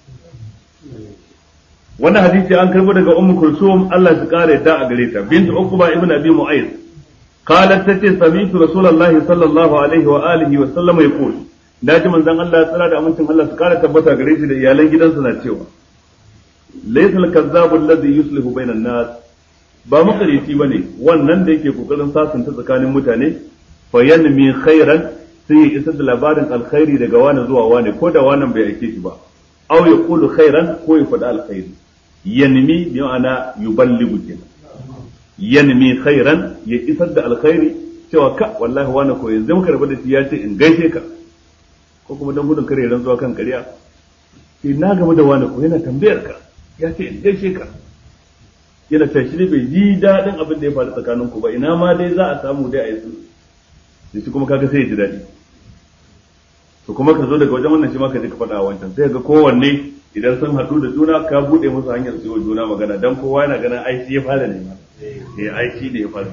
wannan hadisi an karbo daga ummu kulsum Allah ya kare da a gare ta bint uqba ibn abi mu'ayth qalat tace sami'tu rasulullahi sallallahu alaihi wa alihi wa sallam yaqul daji manzon Allah ya tsara da amincin Allah su kare tabbata gare shi da iyalan gidansa na cewa laysa al-kazzabu alladhi yuslihu bainan nas ba makarici bane wannan da yake kokarin sasanta tsakanin mutane fa yanmi khairan sai ya isar da labarin alkhairi daga wani zuwa wani ko da wannan bai aike shi ba aw yaqulu khairan ko ya faɗa alkhairi yanmi bi ma'ana yuballighu kenan yanmi khairan ya isar da alkhairi cewa ka wallahi wani ko yanzu muka rabu da shi ya ce in gaishe ka ko kuma dan gudun kare ran zuwa kan ƙarya sai na gaba da wani ko yana tambayar ka ya ce in gaishe ka yana tashi ne bai ji daɗin abin da ya faru tsakanin ku ba ina ma dai za a samu dai a yi sulhu da shi kuma kaga sai ya ji daɗi to kuma ka zo daga wajen wannan shi ma ka je ka faɗa wancan sai ga kowanne idan sun haɗu da juna ka buɗe musu hanyar su yi wa juna magana dan kowa yana ganin ai shi ya fara nema eh ai shi ne ya fara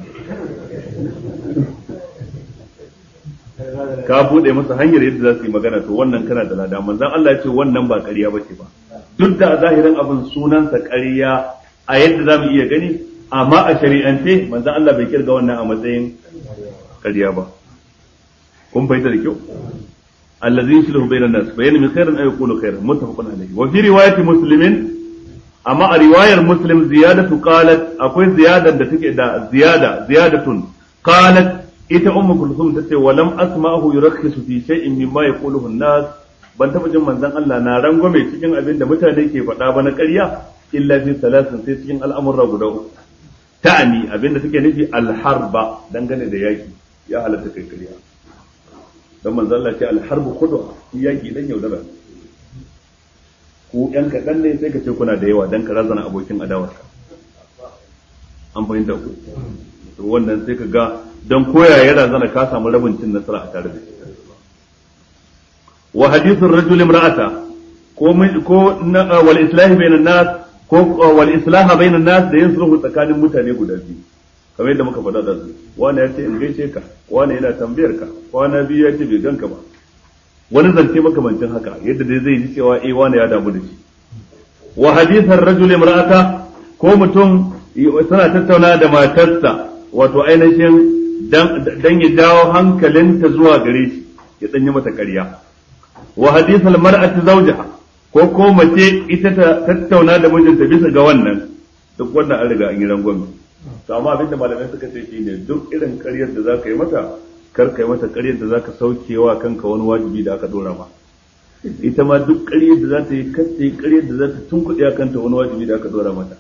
ka buɗe musu hanyar yadda za su yi magana to wannan kana da lada manzon Allah ya ce wannan ba ƙarya bace ba duk da a zahirin abin sunansa ƙarya a yadda za mu iya gani amma a shari'ance manzon Allah bai kirga wannan a matsayin ƙarya ba kun fahimta da kyau allazi yuslihu bainan nas bayan min khairin ay yaqulu khairan muttafaqun alayhi wa fi riwayati muslimin amma a riwayar muslim ziyadatu qalat akwai ziyadar da take da ziyada ziyadatun qalat ita ummu kulthum tace wa lam asma'ahu yurakhisu fi shay'in mimma yaquluhu an-nas ban taba jin manzon Allah na rangwame cikin abin da mutane ke faɗa ba na ƙarya illa fi salasin sai cikin al'amurra guda uku ta'ani abin da take nufi al-harba dangane da yaki ya halatta kai ƙarya dan manzon Allah ce al-harbu khudwa yaki dan yaudara ku yan kaɗan ne sai ka ce kuna da yawa dan ka razana abokin adawarka an fahimta ku to wannan sai ka ga dan koya ya razana ka samu rabin cin nasara a tare da shi wa hadithur rajul imra'ata ko ko wal islahi bainan nas ko wal islaha bainan nas da yin sulhu tsakanin mutane guda biyu kamar yadda muka faɗa da su wani ya ce in gaishe ka wani yana tambayar ka wani biyu ya ce bai ganka ba wani zance makamancin haka yadda dai zai ji cewa eh wani ya damu da shi wa hadithar rajul imra'ata ko mutum suna tattauna da matarsa wato ainihin dan ya jawo hankalinta zuwa gare shi ya danyi mata ƙarya wa hadithal mar'ati zawjaha ko ko mace ita ta tattauna da mijinta bisa ga wannan duk wannan an riga an yi rangwame to amma abinda malamai suka ce shine duk irin ƙaryar da zaka yi mata kar kai mata ƙaryar da zaka saukewa kanka wani wajibi da aka dora ma ita ma duk ƙaryar da za ta yi kar ta yi ƙaryar da za ta tunkuɗe kanta wani wajibi da aka dora mata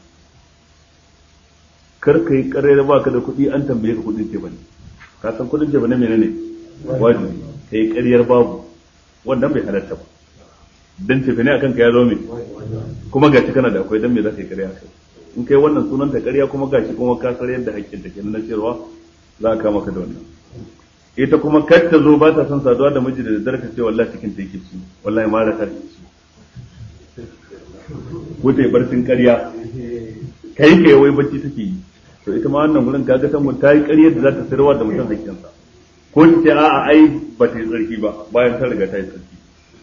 kar ka yi ƙaryar baka da kuɗi an tambaye ka kuɗin ce bane ka san kuɗin ce bane menene wajibi ka yi ƙaryar babu wannan bai halatta ba dan tafi ne akan ka ya zo me kuma gashi kana da akwai dan me za ka yi ƙarya kai in kai wannan sunan ta ƙarya kuma gashi kuma ka sar yadda haƙƙin ta kenan na cewa za ka maka da wannan ita kuma kar ta zo ba ta son saduwa da miji da daddare ta ce wallahi cikin ta yake ci wallahi ma da take ci ko ta yi barcin ƙarya kai kai wai bacci take yi to ita ma wannan gurin kaga ta mu ta yi ƙarya da za ta sayarwa da mutum haƙƙinsa ko ta ce a'a ai ba ta yi tsarki ba bayan ta riga ta yi tsarki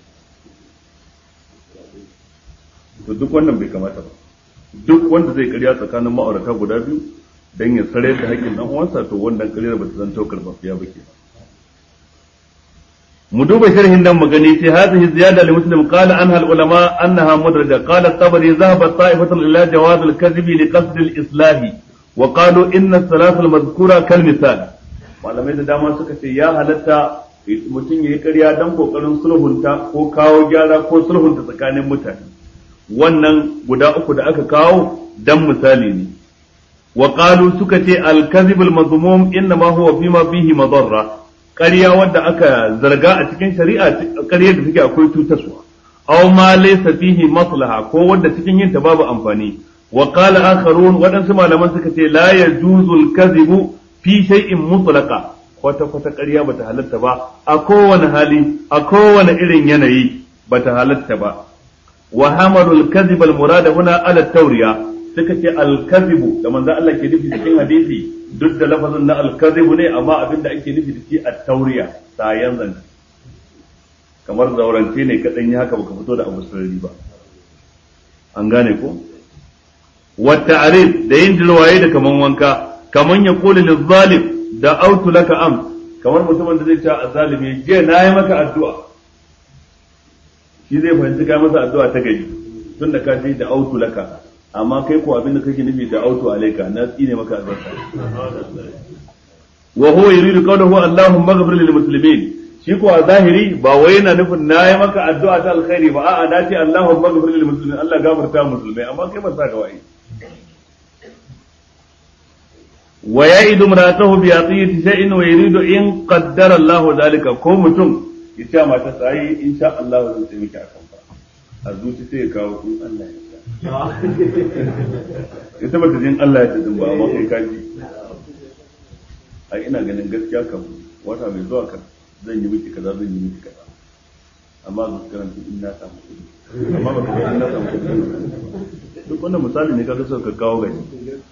to duk wannan bai kamata ba duk wanda zai ƙarya tsakanin ma'aurata guda biyu dan ya sare da haƙƙin dan uwansa to wannan ƙaryar ba ta zanto karbafiya ba ke mu duba sharhin dan magani sai hadhihi ziyada li muslim qala anha al ulama annaha mudraja qala at-tabari dhahaba ta'ifatan ila jawaz al-kadhib li qasd al-islah wa qalu inna as-salat al-madhkura kal misal malamai da dama suka ce ya halatta mutum yayi ƙarya dan kokarin sulhunta ko kawo gyara ko sulhunta tsakanin mutane wannan guda uku da aka kawo dan misali ne wa qalu suka ce al-kadhib al-madhmum inma huwa fima fihi madarra ƙarya wadda aka zarga a cikin shari'a ƙarya da take akwai cutarwa aw ma laysa fihi maslaha ko wadda cikin yin ta babu amfani wa qala akharun wadansu malaman suka ce la yajuzu al-kadhibu fi shay'in mutlaqa kwata kwata ƙarya bata halatta ba a kowane hali a kowane irin yanayi bata halatta ba wa hamalu al-kadhib al-murad huna ala at-tawriya suka ce al-kadhibu da manzo Allah ke nufi cikin hadisi duk da lafazin na al-kadhibu ne amma abinda ake nufi da shi at-tawriya sayan zance kamar zaurance ne kadan yi haka baka fito da abu sirri ba an gane ko wa ta'rif da yin dilwaye da kaman wanka kaman ya kula lil zalim da autu laka am kamar mutumin da zai ce a zalimi je na yi maka addu'a shi zai fahimci kai masa addu'a ta gari tun da ka ce da autu laka amma kai ko abin da kake nufi da autu alayka na tsine maka albarka wa huwa yuridu qawluhu allahumma ighfir lil muslimin shi ko a zahiri ba wai yana nufin na yi maka addu'a ta alkhairi ba a'a na ce allahumma ighfir lil muslimin Allah gafarta musulmai amma kai ba sa ga wai wa ya'idu imra'atahu bi atiyati shay'in wa yuridu in qaddara Allah dhalika ko mutum yace mata sai insha Allah zan tsimi ki akan ba a zuci sai ya kawo in Allah ya ita bata jin Allah ya ce ba amma kai kaji ai ina ganin gaskiya kan wata mai zuwa kan zan yi miki kaza zan yi miki kaza amma zuwa karanta in na samu kuɗi amma ba ka in na samu kuɗi duk wannan misali ne kaga sai ka kawo gani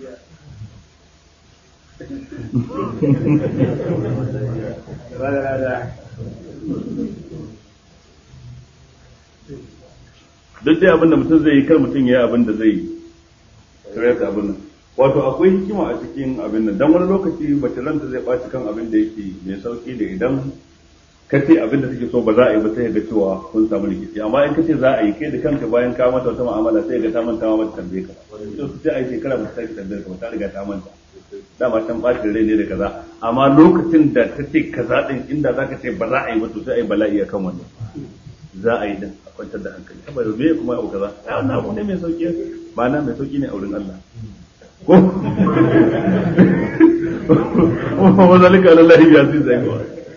duk dai abin da mutum zai yi kar mutum ya yi abin da zai kare ta abin nan wato akwai hikima a cikin abin nan dan wani lokaci bace ranta zai ɓaci kan abin da yake mai sauki da idan ka ce abin da take so ba za a yi ba sai ga cewa kun samu rikici amma in ka ce za a yi kai da kanka bayan ka mata wata mu'amala sai ga ta manta ma mata tambaye ka to sai a yi shekara ba ta tambaye ka ba ta riga ta manta dama can ɓacin rai ne da kaza amma lokacin da ta ce kaza din inda zaka ce ba za a yi ba to sai a yi bala'i akan wannan za a yi din a kwantar da hankali saboda me kuma abu kaza ai wannan abu ne mai sauki ba na mai sauki ne a wurin Allah ko wa zalika lillahi ya zai zai ko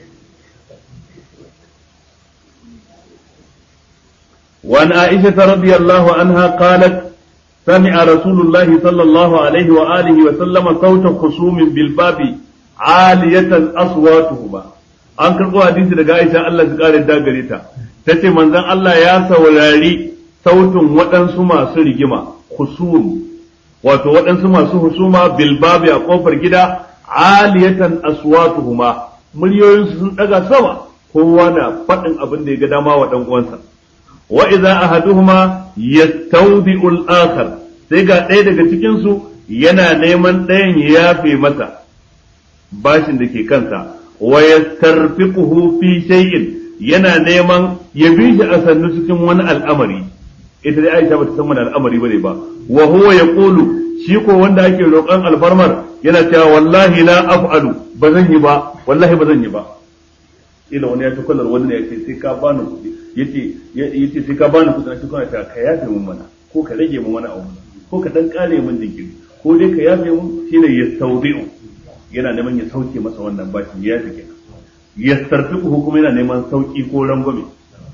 وعن عائشة رضي الله عنها قالت سمع رسول الله صلى الله عليه وآله وسلم صوت خصوم بالباب عالية أصواتهما an karɓo hadisi daga Aisha Allah ya kare da gare ta tace manzon Allah ya saurari sautin waɗansu masu rigima khusum wato waɗansu masu husuma bil babi a kofar gida aliyatan aswatuhuma muryoyin sun daga sama kowa na faɗin abin da ya ga dama wa dan uwansa wa idza ahaduhuma yastawdi'u al-akhar sai ga ɗaya daga cikin su yana neman ɗayan ya yafe masa bashin da ke kansa wa yastarfiquhu fi shay'in yana neman ya bi shi a sannu cikin wani al'amari ita dai Aisha bata san wani al'amari bane ba wa huwa yaqulu shi ko wanda ake roƙon alfarmar yana cewa wallahi la af'alu bazan yi ba wallahi bazan yi ba ila wani ya tukallar wani ne yace sai ka bani kuɗi yace yace sai ka bani kuɗi sai kana ta ka yafe mun mana ko ka rage mun wani abu ko ka dan kare mun jinkiri ko dai ka yafe mun shine yastawdi'u yana neman ya sauke masa wannan bashi ya yafe kenan yastarfiquhu kuma yana neman sauki ko rangwame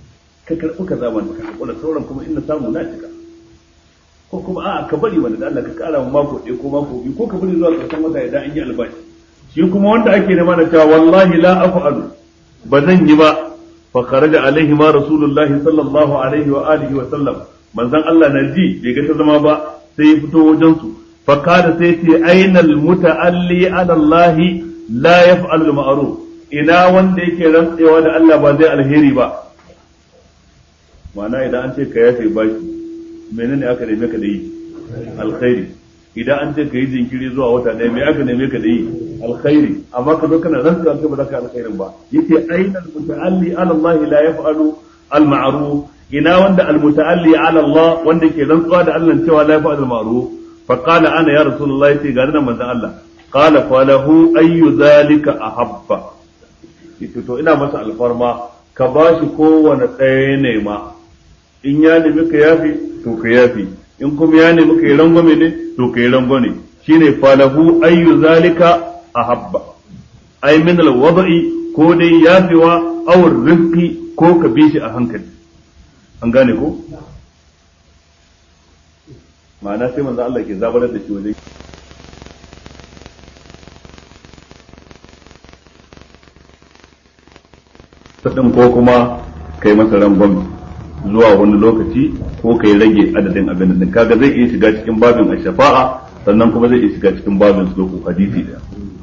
ka karɓi ka zaman ka hakura sauran kuma inda samu na cika ko kuma a'a ka bari mana da Allah ka kara mu mako ɗaya ko mako biyu ko ka bari zuwa ƙarshen wata idan an yi albashi shi kuma wanda ake nema da cewa wallahi la af'alu ba zan yi ba fa kharaja alaihi ma rasulullahi sallallahu alaihi wa alihi wa sallam manzon Allah na ji bai ga ta zama ba sai ya fito wajen su fa kada sai ce ainal muta'alli ala Allah la yaf'alu al-ma'ruf ina wanda yake rantsewa da Allah ba zai alheri ba ma'ana idan an ce ka yafe bashi menene aka neme ka da yi alkhairi idan an ce ka yi jinkiri zuwa wata ɗaya me aka neme ka da yi alkhairi amma ka zo kana rantsuwa kai ba za ka alkhairin ba yace aina almutaalli ala Allah la yaf'alu alma'ruf ina wanda almutaalli ala Allah wanda ke rantsuwa da Allah cewa la yaf'alu alma'ruf fa qala ana ya rasulullah yace ga nan manzon Allah qala fa lahu ayyu zalika ahabba yace to ina masa alfarma ka bashi kowane ɗaya ne ma in ya nemi ka yafi to ka yafi in kuma ya nemi ka yi rangwame ne to ka yi rangwame shine falahu ayyu zalika ahabba ay min alwada'i ko dai yafewa aw rizqi ko ka bi shi a hankali an gane ko ma'ana sai manzo Allah ke zabarar da shi wajen sadin ko kuma kai masa rangwame zuwa wani lokaci ko kai rage adadin abin da kaga zai iya shiga cikin babin ash-shafa'a sannan kuma zai iya shiga cikin babin sulhu hadisi da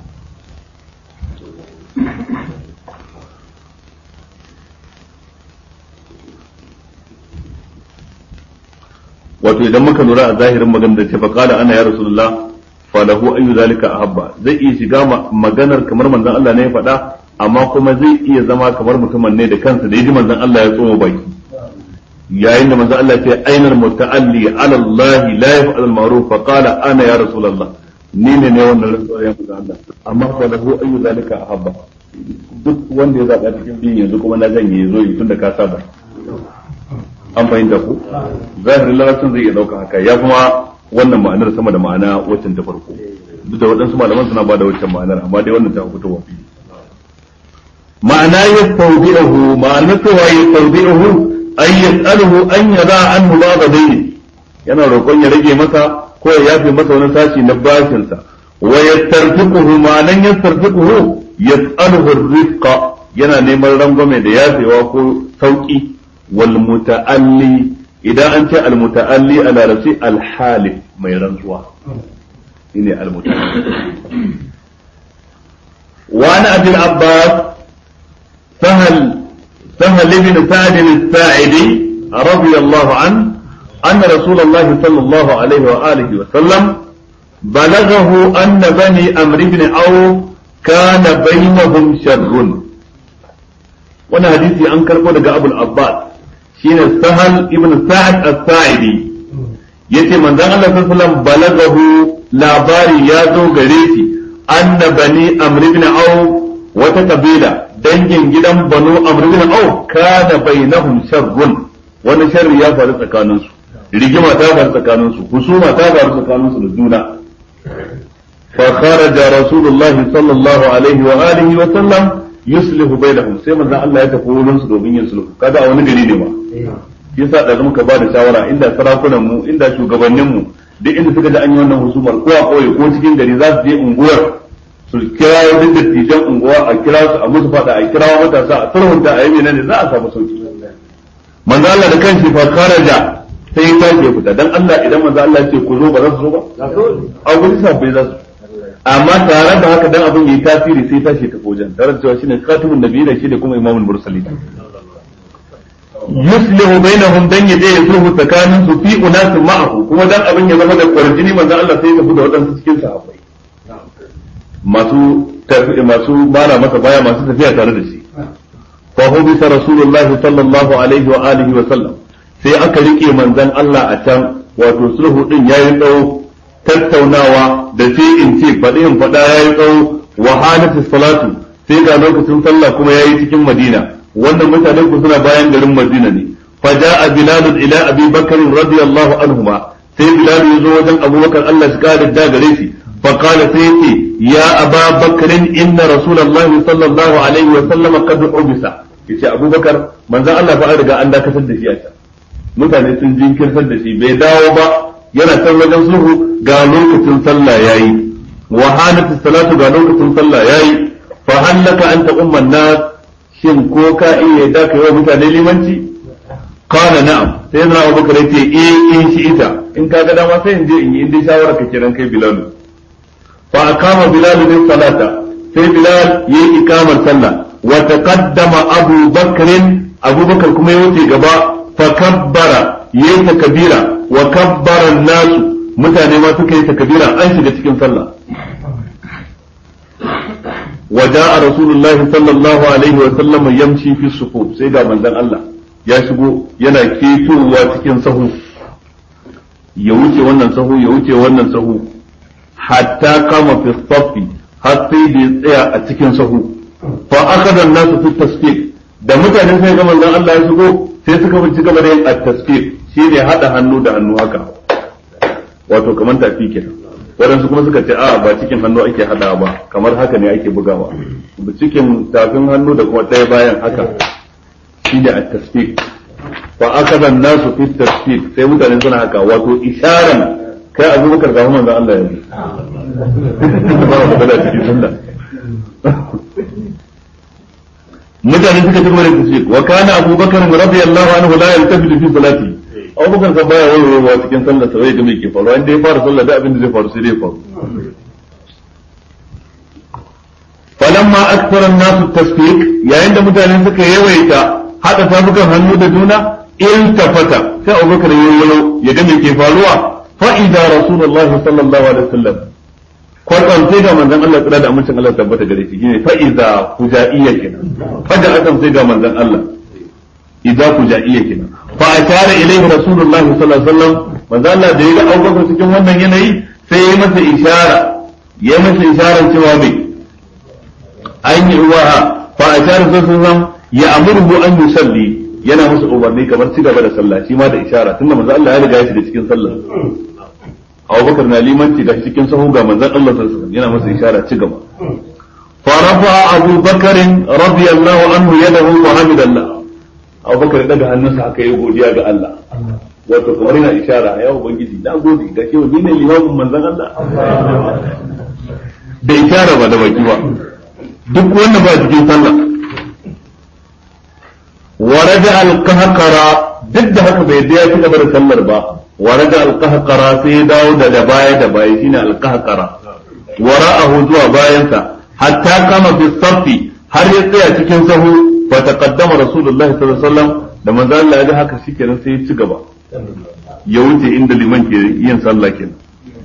wato idan muka lura a zahirin maganar da ce fa qala ana ya rasulullah falahu ayu zalika ahabba zai iya shiga maganar kamar manzon Allah ne ya faɗa amma kuma zai iya zama kamar mutumin ne da kansa da yaji manzon Allah ya tsoma baki yayin da manzon Allah ya ce ainar muta'alli ala Allah la yaf'al al-ma'ruf fa qala ana ya rasulullah ni ne ne wannan rantsuwar ya manzon Allah amma falahu ayu zalika ahabba duk wanda ya zaba cikin biyin yanzu kuma na janye yazo yi tunda ka saba an fahimta ku zahirin larabcin zai iya dauka haka ya kuma wannan ma'anar sama da ma'ana waccan ta farko duk da waɗansu malaman suna ba da waccan ma'anar amma dai wannan ta fito wa fi ma'ana ya tawbi'uhu ma'anar cewa ya tawbi'uhu ay yas'aluhu an yada anhu ba'd dayni yana roƙon ya rage masa ko ya yafe masa wani sashi na bashin sa wa yastarfiquhu ma'anan yastarfiquhu yas'aluhu ar-rizqa yana neman rangwame da yafewa ko sauki والمتألي إذا أنت المتألي على رأسي الحالف ما يرنزوا إني المتألي وأنا أبي العباس سهل سهل بن سعد الساعدي رضي الله عنه أن رسول الله صلى الله عليه وآله وسلم بلغه أن بني أمر بن عوف كان بينهم شر وانا حديثي أنكر قول أبو العباس shine Sahal ibn Sa'ad as-Sa'idi yace manzon Allah sallallahu alaihi wasallam balagahu labari ya zo gare shi anna bani Amr ibn Auf wata kabila dangin gidan Banu Amr ibn Auf kana bainahum sharrun wani sharri ya faru tsakanin su rigima ta faru tsakanin su husuma ta faru tsakanin su da juna fa kharaja rasulullahi sallallahu alaihi wa alihi wa sallam yuslihu bainahum sai manzon Allah ya tafi wurin su domin yin sulhu kaga a wani gari ne ba yasa da muka ba da shawara inda sarakunan mu inda shugabannin mu duk inda suka ji an yi wannan husumar ko a koyi ko cikin gari za su je unguwar su kira duk dattijan unguwa a kira su a musu fada a kira matasa a sulhunta a yi menene za a samu sauki manzon Allah da kanshi fa kharaja sai ya tashi ya fita dan Allah idan manzon Allah ya ce ku zo ba za su zo ba a gurin sabbai za su amma tare da haka dan abin yayi tasiri sai tashi ta wajen tare da cewa shine khatimun nabiyyi shi da kuma imamul mursalin yuslihu bainahum dan yaje ya sulhu tsakanin su fi unas ma'ahu kuma dan abin ya zama da kwarjini manzo Allah sai ya tafi da wadansu cikin sahabbai masu tafi masu mara masa baya masu tafiya tare da shi fa hu bi rasulullah sallallahu alaihi wa alihi wa sallam sai aka rike manzon Allah a can wato sulhu din yayi tsawo tattaunawa da sai in ce faɗi in faɗa ya yi tsawo wa halatu salatu sai ga lokacin sallah kuma ya yi cikin madina wannan mutanen ku suna bayan garin madina ne fa ja'a bilal ila abi bakr radiyallahu anhuma sai bilal ya zo wajen abubakar Allah shi kare da gare shi fa qala sai yace ya aba bakr inna rasulullahi sallallahu alaihi wa sallam qad ubisa yace Abubakar manzon Allah fa an riga an dakatar da shi a can mutane sun jinkirtar da shi bai dawo ba yana can wajen sulhu ga lokacin sallah yayi wa hanatu salatu ga lokacin sallah yayi fa hallaka anta umman nas shin ko ka iya da kai wa mutane limanci qala na'am sai na Abubakar yace eh in shi ita in ka ga dama sai in je in yi in dai shawara ka kiran kai Bilal fa akama Bilal bin salata sai Bilal yayi ikamar sallah wa taqaddama Abu Bakr Abu Bakar kuma ya wuce gaba fa kabbara yayi takbira wa kabbara an-nasu mutane ma suka yi takbira an shiga cikin sallah wa jaa Rasulullah sallallahu alaihi wa sallam yamshi fi sufuf sai ga manzon Allah ya shigo yana ketowa cikin sahu ya wuce wannan sahu ya wuce wannan sahu hatta kama fi safi har sai da ya tsaya a cikin sahu fa akada an-nasu fi tasfiq da mutane sai ga manzon Allah ya shigo sai suka ci gaba da yin at-tasfiq shine hada hannu da hannu haka wato kamar tafi kenan wadansu kuma suka ce a ba cikin hannu ake hada ba kamar haka ne ake bugawa cikin tafin hannu da kuma ɗaya bayan haka shine at-tasfiq fa akada an-nasu fi tasfiq sai mutane suna haka wato isharan kai Abubakar ga manzon Allah ya yi ba ba da cikin sunna mutane suka ci gaba da tasfiq wa kana Abubakar radiyallahu anhu la yaltafitu fi salati Abubakar kan baya wayewa cikin sallar sa wai ga me ke faruwa inda ya fara sallah da abin da zai faru sai dai faru falamma akthara an-nas at-tasfiq yayin da mutane suka yawaita hada tafukan hannu da juna in tafata sai Abubakar ya yi ya ga me ke faruwa fa idza rasulullah sallallahu alaihi wasallam kwatsam sai ga manzon Allah tsira da amincin Allah tabbata gare shi shine fa idza hujaiya kenan fa da akan sai ga manzon Allah idza hujaiya kenan fa ashara ilayhi rasulullah sallallahu alaihi wasallam manzon Allah da ya ga Abubakar cikin wannan yanayi sai ya masa ishara ya masa isharar cewa bai an yi uwaha fa ashara sallallahu ya amurhu an yusalli yana musu umarni kamar ci gaba da sallah shi ma da ishara tunda manzon Allah ya riga ya shiga cikin sallah Abubakar na limanci da cikin sahu ga manzon Allah sallallahu alaihi wasallam yana masa ishara ci gaba fa rafa Abu Bakar radiyallahu anhu yadahu wa hamidallah Abubakar ya daga hannunsa haka yayi godiya ga Allah wato kamar yana ishara ya ubangiji na gode ga cewa ni ne limamin manzon Allah da ishara ba da baki ba duk wanda ba cikin sallah waraja al-qahqara duk da haka bai da ya ci gaba da sallar ba ورجع القهقرة في داود دباية دباية شين القهقرة وراءه زوا باينسا حتى قام في الصف هل يطيع cikin sahu فتقدم رسول الله صلى الله عليه وسلم لما زال الله ya haka shikenan sai ya ci gaba ya wuce inda liman ke yin sallah kenan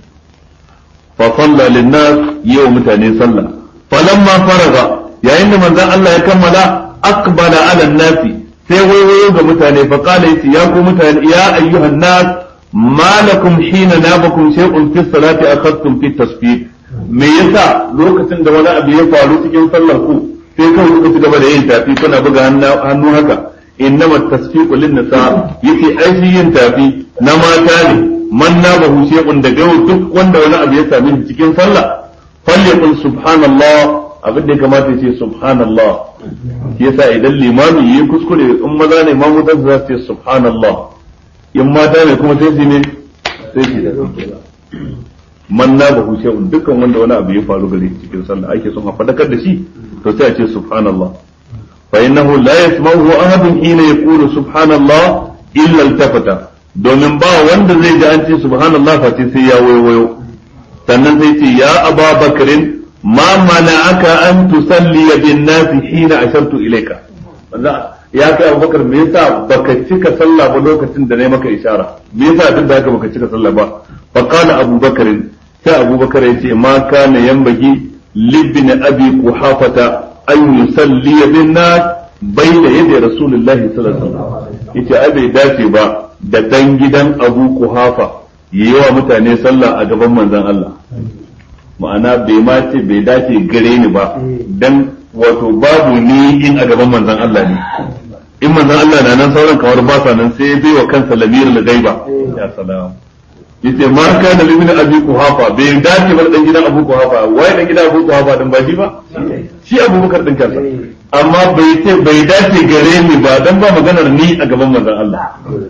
fa salla linnas yau mutane sallah falamma faraga yayin da manzon Allah ya kammala aqbala ala nasi sai waiwayo ga mutane fa qala ya ku mutane ya ayyuhan nas ما لكم حين نابكم شيء في الصلاة أخذتم في التصفيق me yasa lokacin da wani abu ya faru cikin sallar ku sai kawai kuka ci gaba da yin tafi kuna buga hannu haka innama tasfiqu lin nisa yace ai shi yin tafi na mata ne man nabahu shay'un da gawo duk wanda wani abu ya same shi cikin sallah falyakun subhanallah abin da ya kamata ya ce subhanallah yasa idan limami yayi kuskure in maza ne mamu dan za su ce subhanallah in mata ne kuma sai su ne sai su da man na ba hushe dukkan wanda wani abu ya faru gare shi cikin sallah ake son a fadakar da shi to sai a ce subhanallah fa innahu la yasma'u ahadun hina yaqulu subhanallah illa altafata domin ba wanda zai ji an ce subhanallah fa sai ya wayo sannan sai ce ya aba bakrin ma mana'aka an tusalli bin nasi hina ashartu ilayka ya kai Abubakar me yasa baka cika sallah ba lokacin da nayi maka ishara me yasa duk da haka baka cika sallah ba fa qala Abubakar sai Abubakar yace ma kana yambagi libni abi quhafata an yusalli bin nas bayna yadi rasulullahi sallallahu alaihi wasallam yace ai bai dace ba da dan gidan Abu Quhafa yayi wa mutane sallah a gaban manzon Allah ma'ana bai ma ce bai dace gare ni ba dan wato babu ni in a gaban manzon Allah ne in manzon Allah na nan sauran kawar ba sa nan sai bai wa kansa lamirul gaiba ya salam yace ma kana limin abi kuhafa bai dace ba dan gidan abu kuhafa wai dan gidan abu kuhafa dan ba shi ba shi abubakar din kansa amma bai ce bai dace gare ni ba dan ba maganar ni a gaban manzon Allah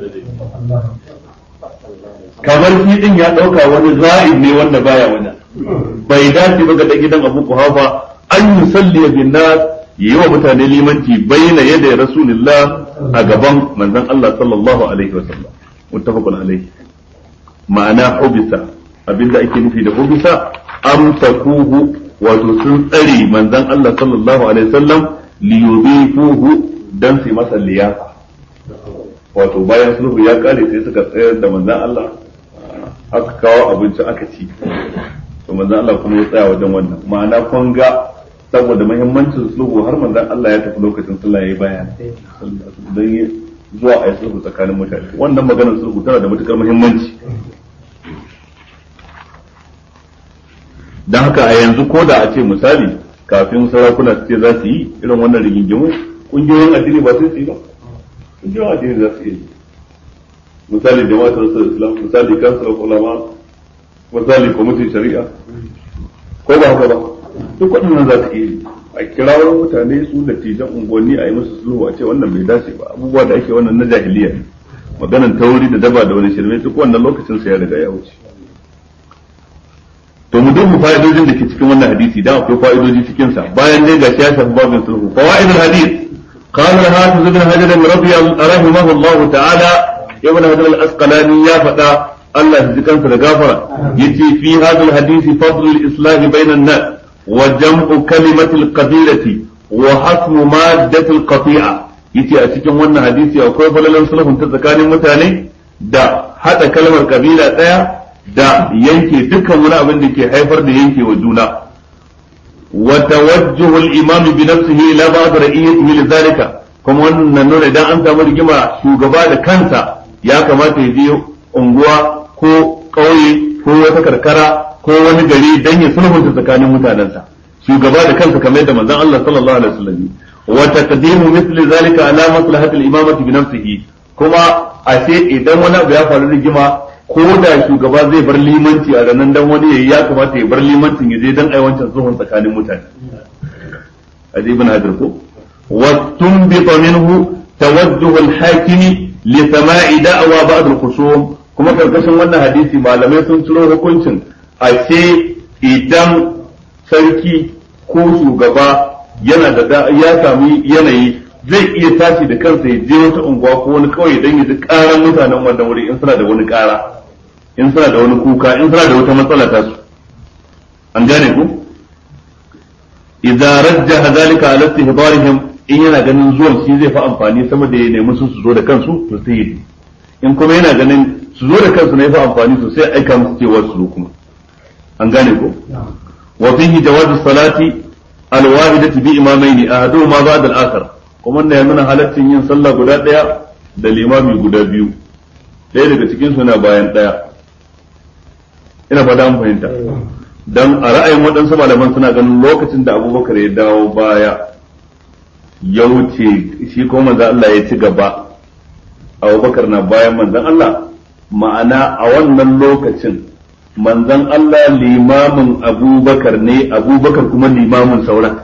kamar shi din ya dauka wani za'ib ne wanda baya wani bai dace ba ga dan gidan abu kuhafa an yusalli bin nas yi wa mutane limanci bayyana yadda rasulullah a gaban manzon Allah sallallahu alaihi wasallam muttafaqun alaihi ma'ana hubisa abinda ake nufi da hubisa amsakuhu wato sun tsare manzon Allah sallallahu alaihi wasallam liyudifuhu dan su masa liyafa wato bayan sulhu ya kare sai suka tsayar da manzon Allah aka kawo abinci aka ci to manzon Allah kuma ya tsaya wajen wannan ma'ana kun ga saboda muhimmancin sulhu har manzon Allah ya tafi lokacin sallah yayi bayani dan zuwa a yi sulhu tsakanin mutane wannan maganar sulhu tana da matukar muhimmanci don haka a yanzu ko da a ce misali kafin sarakuna su ce za su yi irin wannan rigingimu kungiyoyin addini ba sai su yi ba kungiyoyin addini za su yi misali jama'atar rasul islam misali kansalar ulama misali kwamitin shari'a ko ba haka ba duk waɗannan za su yi a kirawo mutane su da tijan unguwanni a yi musu sulhu a ce wannan bai dace ba abubuwa da ake wannan na jahiliya maganan tauri da daba da wani shirme duk wannan lokacin sa ya riga ya wuce to mu duba fa'idojin da ke cikin wannan hadisi dan akwai fa'idoji cikin sa bayan dai gashi ya shafi babin sulhu fawaid al-hadith qala al-hafiz ibn hajar rahimahu Allah ta'ala ibn hajar al-asqalani ya faɗa Allah ya ji kansa da gafara yace fi hadha al-hadith fadl al-islah bayna an-nas وجمع كلمة القبيلة وحسم مادة القطيعة yace a cikin wannan hadisi akwai falalan sulhun ta tsakanin mutane da hada kalmar kabila daya da yanke dukkan wani abin da ke haifar da yanke wa juna wa tawajjuh al-imam bi nafsihi ila ba'd ra'iyatihi lidhalika kuma wannan nuna idan an samu rigima shugaba da kansa ya kamata ya je unguwa ko kauye ko wata karkara ko wani gari dan ya sulhunta tsakanin mutanensa shugaba da kansa kamar yadda manzon Allah sallallahu alaihi wasallam wa taqdimu mithli zalika ala maslahati al-imamati bi nafsihi kuma ashe idan wani abu ya faru rigima ko da shugaba zai bar limanci a ranan dan wani yayi ya kamata ya bar limancin ya je dan aiwancin sulhun tsakanin mutane aji ibn hajar ko wa tunbita minhu tawajjuh al-hakimi li sama'i da'wa ba'd al-khusum kuma karkashin wannan hadisi malamai sun ciro hukuncin ashe idan sarki ko shugaba yana da ya sami yanayi zai iya tashi da kansa ya je wata unguwa ko wani kauye don ya ji karan mutanen wannan wuri in suna da wani kara in suna da wani kuka in suna da wata matsala ta su an gane ku idza rajjaha zalika ala istihbarihim in yana ganin zuwan shi zai fi amfani sama da ya nemi su su zo da kansu to sai yi in kuma yana ganin su zo da kansu ne fi amfani to sai aika musu cewa su zo kuma an gane ko wa fihi jawazu salati alwahidati bi imamaini ahaduhuma ba'da al-akhar kuma ne yana halaccin yin sallah guda daya da limami guda biyu ɗaya daga cikin su na bayan daya ina fada an fahimta dan a ra'ayin waɗansu malaman suna ganin lokacin da Abubakar ya dawo baya ya wuce shi ko manzo Allah ya ci gaba Abubakar na bayan manzon Allah ma'ana a wannan lokacin manzon Allah limamin Abubakar ne Abubakar kuma limamin sauran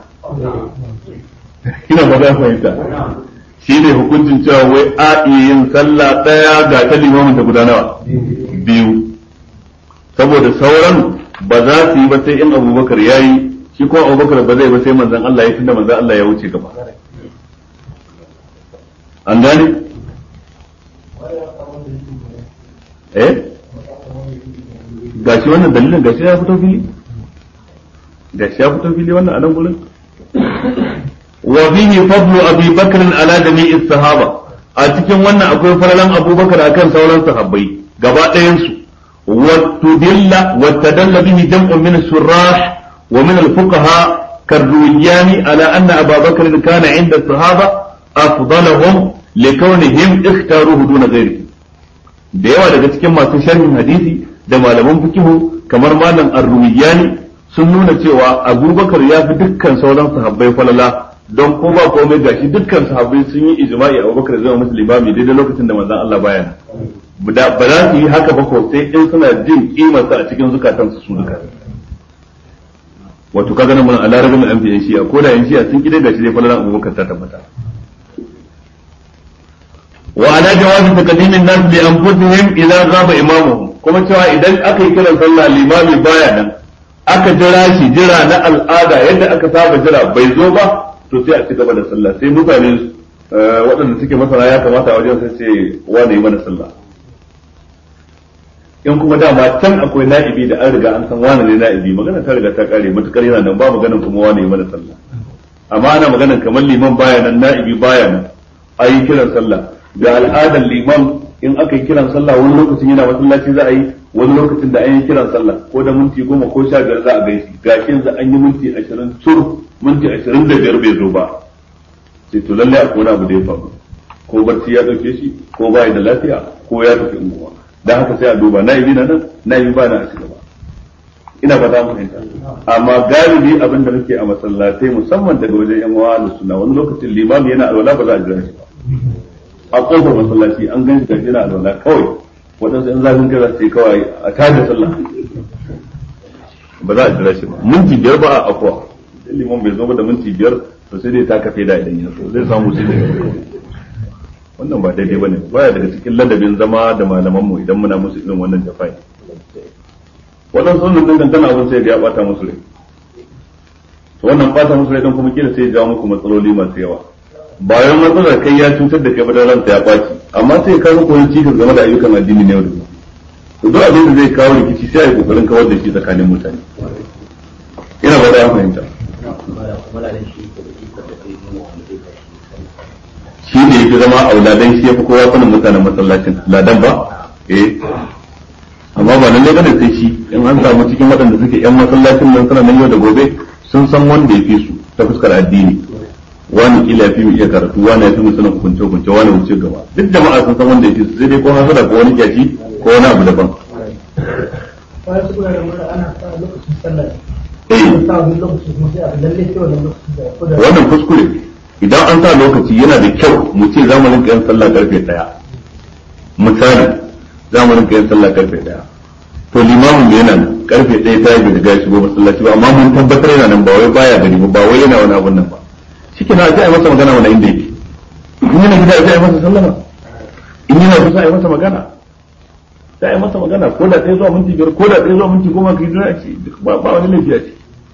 ina ba za fahimta shi ne hukuncin cewa wai a yin sallah ɗaya ga ta limamin ta guda nawa biyu saboda sauran ba za su yi ba sai in Abubakar ya yi shi ko Abubakar ba zai ba sai manzon Allah ya tunda manzon Allah ya wuce gaba an gane eh gashi wannan dalilin gashi ya fito fili gashi ya fito fili wannan anan gurin wa bihi fadlu abi bakr ala jami'i sahaba a cikin wannan akwai faralan abubakar akan sauran sahabbai gaba ɗayan su wa tudilla wa tadalla bihi jam'un min ash-shurrah wa min al-fuqaha karruwiyani ala anna abubakar kana 'inda as-sahaba afdalahum likawnihim ikhtaruhu duna ghairihi da yawa daga cikin masu sharhin hadisi da malaman fikihu kamar malam ar-rumiyani sun nuna cewa abubakar ya fi dukkan sauran sahabbai falala don ko ba komai gashi dukkan sahabbai sun yi ijma'i abubakar zama musu limami daidai lokacin da manzon Allah baya ba za su yi haka ba ko sai in suna jin kimarsa a cikin zukatansu su duka wato kaga nan mun a larabin an fi yan shi'a ko da yan shi'a sun kidai gashi dai falalan abubakar ta tabbata wa ala jawazi taqdimin nas bi anfusihim idza ghaba imamuhum kuma cewa idan aka yi kiran sallah limami baya nan aka jira shi jira na al'ada yadda aka saba jira bai zo ba to sai a ci gaba da sallah sai mutane waɗanda suke masana ya kamata a wajen sai ce wane yi mana sallah in kuma dama can akwai na'ibi da an riga an san wane ne na'ibi magana ta riga ta kare matukar yana nan ba maganan kuma wane yi mana sallah amma ana maganan kamar liman baya nan na'ibi baya nan a yi kiran sallah da al'adar liman in aka yi kiran sallah wani lokacin yana masallaci za a yi wani lokacin da an yi kiran sallah ko da minti goma ko sha biyar za a gaisi ga yanzu an yi minti ashirin tur minti ashirin da biyar bai zo ba sai to lallai akwai wani abu da ya faru ko barci ya dauke shi ko bai da lafiya ko ya tafi unguwa dan haka sai a duba na'ibi na nan na'ibi ba na a cigaba ina fata mu fahimta amma galibi abin da muke a masallatai musamman daga wajen yan uwa da sunna wani lokacin limami yana alwala ba za a jira shi ba a kofar masallaci an gan shi da yana alwala kawai waɗansu yan zafin kai za su yi kawai a tada sallah ba za a jira shi ba minti biyar ba a akwa liman bai zo ba da minti biyar to sai dai ta kafe da idan ya so zai samu sai da wannan ba daidai bane baya daga cikin ladabin zama da malaman mu idan muna musu irin wannan jafai wannan sunan din tana abin sai da ya bata musu rai to wannan bata musu rai dan kuma kila sai ya jawo muku matsaloli masu yawa bayan matsalar kai ya cutar da kai ba dan ransa ya baci amma sai ka muku wani cikin game da ayyukan addini ne yau da gobe to duk abin da zai kawo rikici sai a yi kokarin kawar da shi tsakanin mutane ina ba da fahimta shi ne yake zama auladan shi yafi kowa sanin mutanen masallacin ladan ba eh amma ba lalle bane sai shi in an samu cikin waɗanda suke yan masallacin nan suna nan yau da gobe sun san wanda ya fi su ta fuskar addini wani kila fi mu iya karatu wani ya fi mu sanin hukunce hukunce wani wuce gaba duk jama'a sun san wanda ya fi su sai dai ko hasada ko wani kyaci ko wani abu daban wannan kuskure idan an sa lokaci yana da kyau mu ce za mu rinka yin sallah karfe daya misali za mu rinka yin sallah karfe daya to limamin da yana karfe daya ta yi daga shigo masallaci ba amma mun tabbatar yana nan ba wai baya gari ba wai yana wani abun nan ba shike na sai a masa magana wani inda yake in yana gida sai a masa sallama in yana kusa a masa magana sai a masa magana ko da ɗaya zuwa minti biyar ko da ɗaya zuwa minti goma kai jira ce ba wani laifi a ce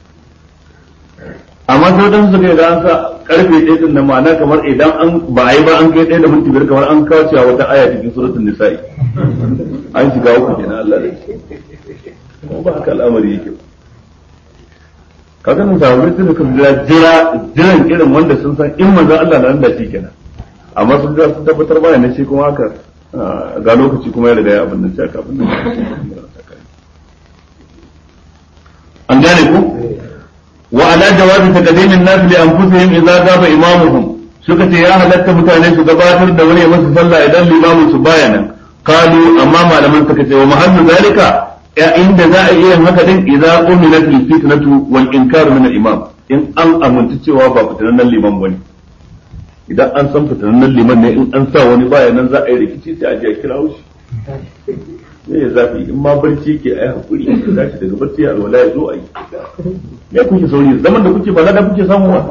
amma sai wadansu suka yi da an sa karfe ɗaya din nan ma'ana kamar idan an ba a yi ba an kai ɗaya da minti biyar kamar an kawo cewa wata aya cikin suratul nisa'i an shiga uku kenan Allah da kuma ba haka al'amari yake kaga mun samu mutum da kuma jira jira jiran irin wanda sun san in manzon Allah nan da shi kenan amma sun ga sun tabbatar ba ne shi kuma haka ga lokaci kuma ya riga ya abin nan sai abin nan an gane ku وعلى جواز تقديم الناس لانفسهم اذا غاب امامهم suka ce ya halatta mutane su gabatar da wani masu sallah idan limamin su baya nan qalu amma malaman suka ce wa mahallu zalika ya inda za a iya haka din idza umilat al fitnatu wal inkar min al imam in an amince cewa ba fitnannen liman bane idan an san fitnannen liman ne in an sa wani baya nan za a yi rikici sai a je a kira shi ne zafi in ma barci ke ai hakuri ka tashi daga barci a alwala ya zo a yi me kuke sauri zaman da kuke ba da kuke samu ba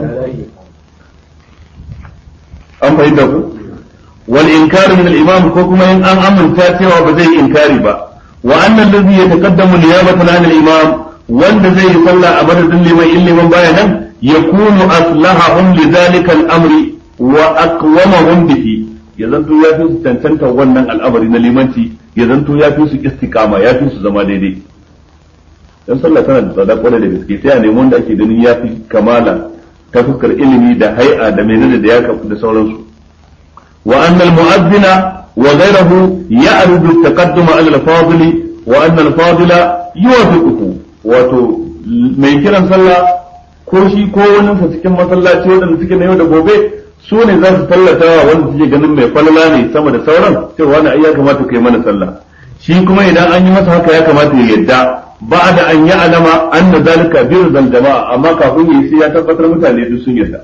an fahimta ku wal inkari min al imam ko kuma in an aminta cewa ba zai inkari ba wa anna allazi yataqaddamu niyabatan an al imam wanda zai yi sallah a madadin liman in liman baya nan yakunu aslahahum li dhalika al amri wa aqwamahum bihi ya zanto ya fi su cancanta wannan al'amari na limanci ya zanto ya fi su istiqama ya fi su zama daidai dan sallah tana da tsada kwarai da gaske sai a nemi wanda ake ganin ya fi kamala ta fuskar ilimi da hay'a da menene da ya kafu da sauransu wa anna al-mu'adhdhina wa ghayruhu ya'rudu at-taqaddum 'ala al-fadili wa anna al-fadila yuwafiquhu wato mai kiran sallah ko shi ko wani sa cikin masallaci wanda suke na yau da gobe su ne za su tallata wa wanda suke ganin mai falala ne sama da sauran cewa wani ai ya kamata kai mana sallah shi kuma idan an yi masa haka ya kamata ya yadda ba da an yi alama an na zalika biyar zal jama'a amma kafin yi sai ya tabbatar mutane duk sun yadda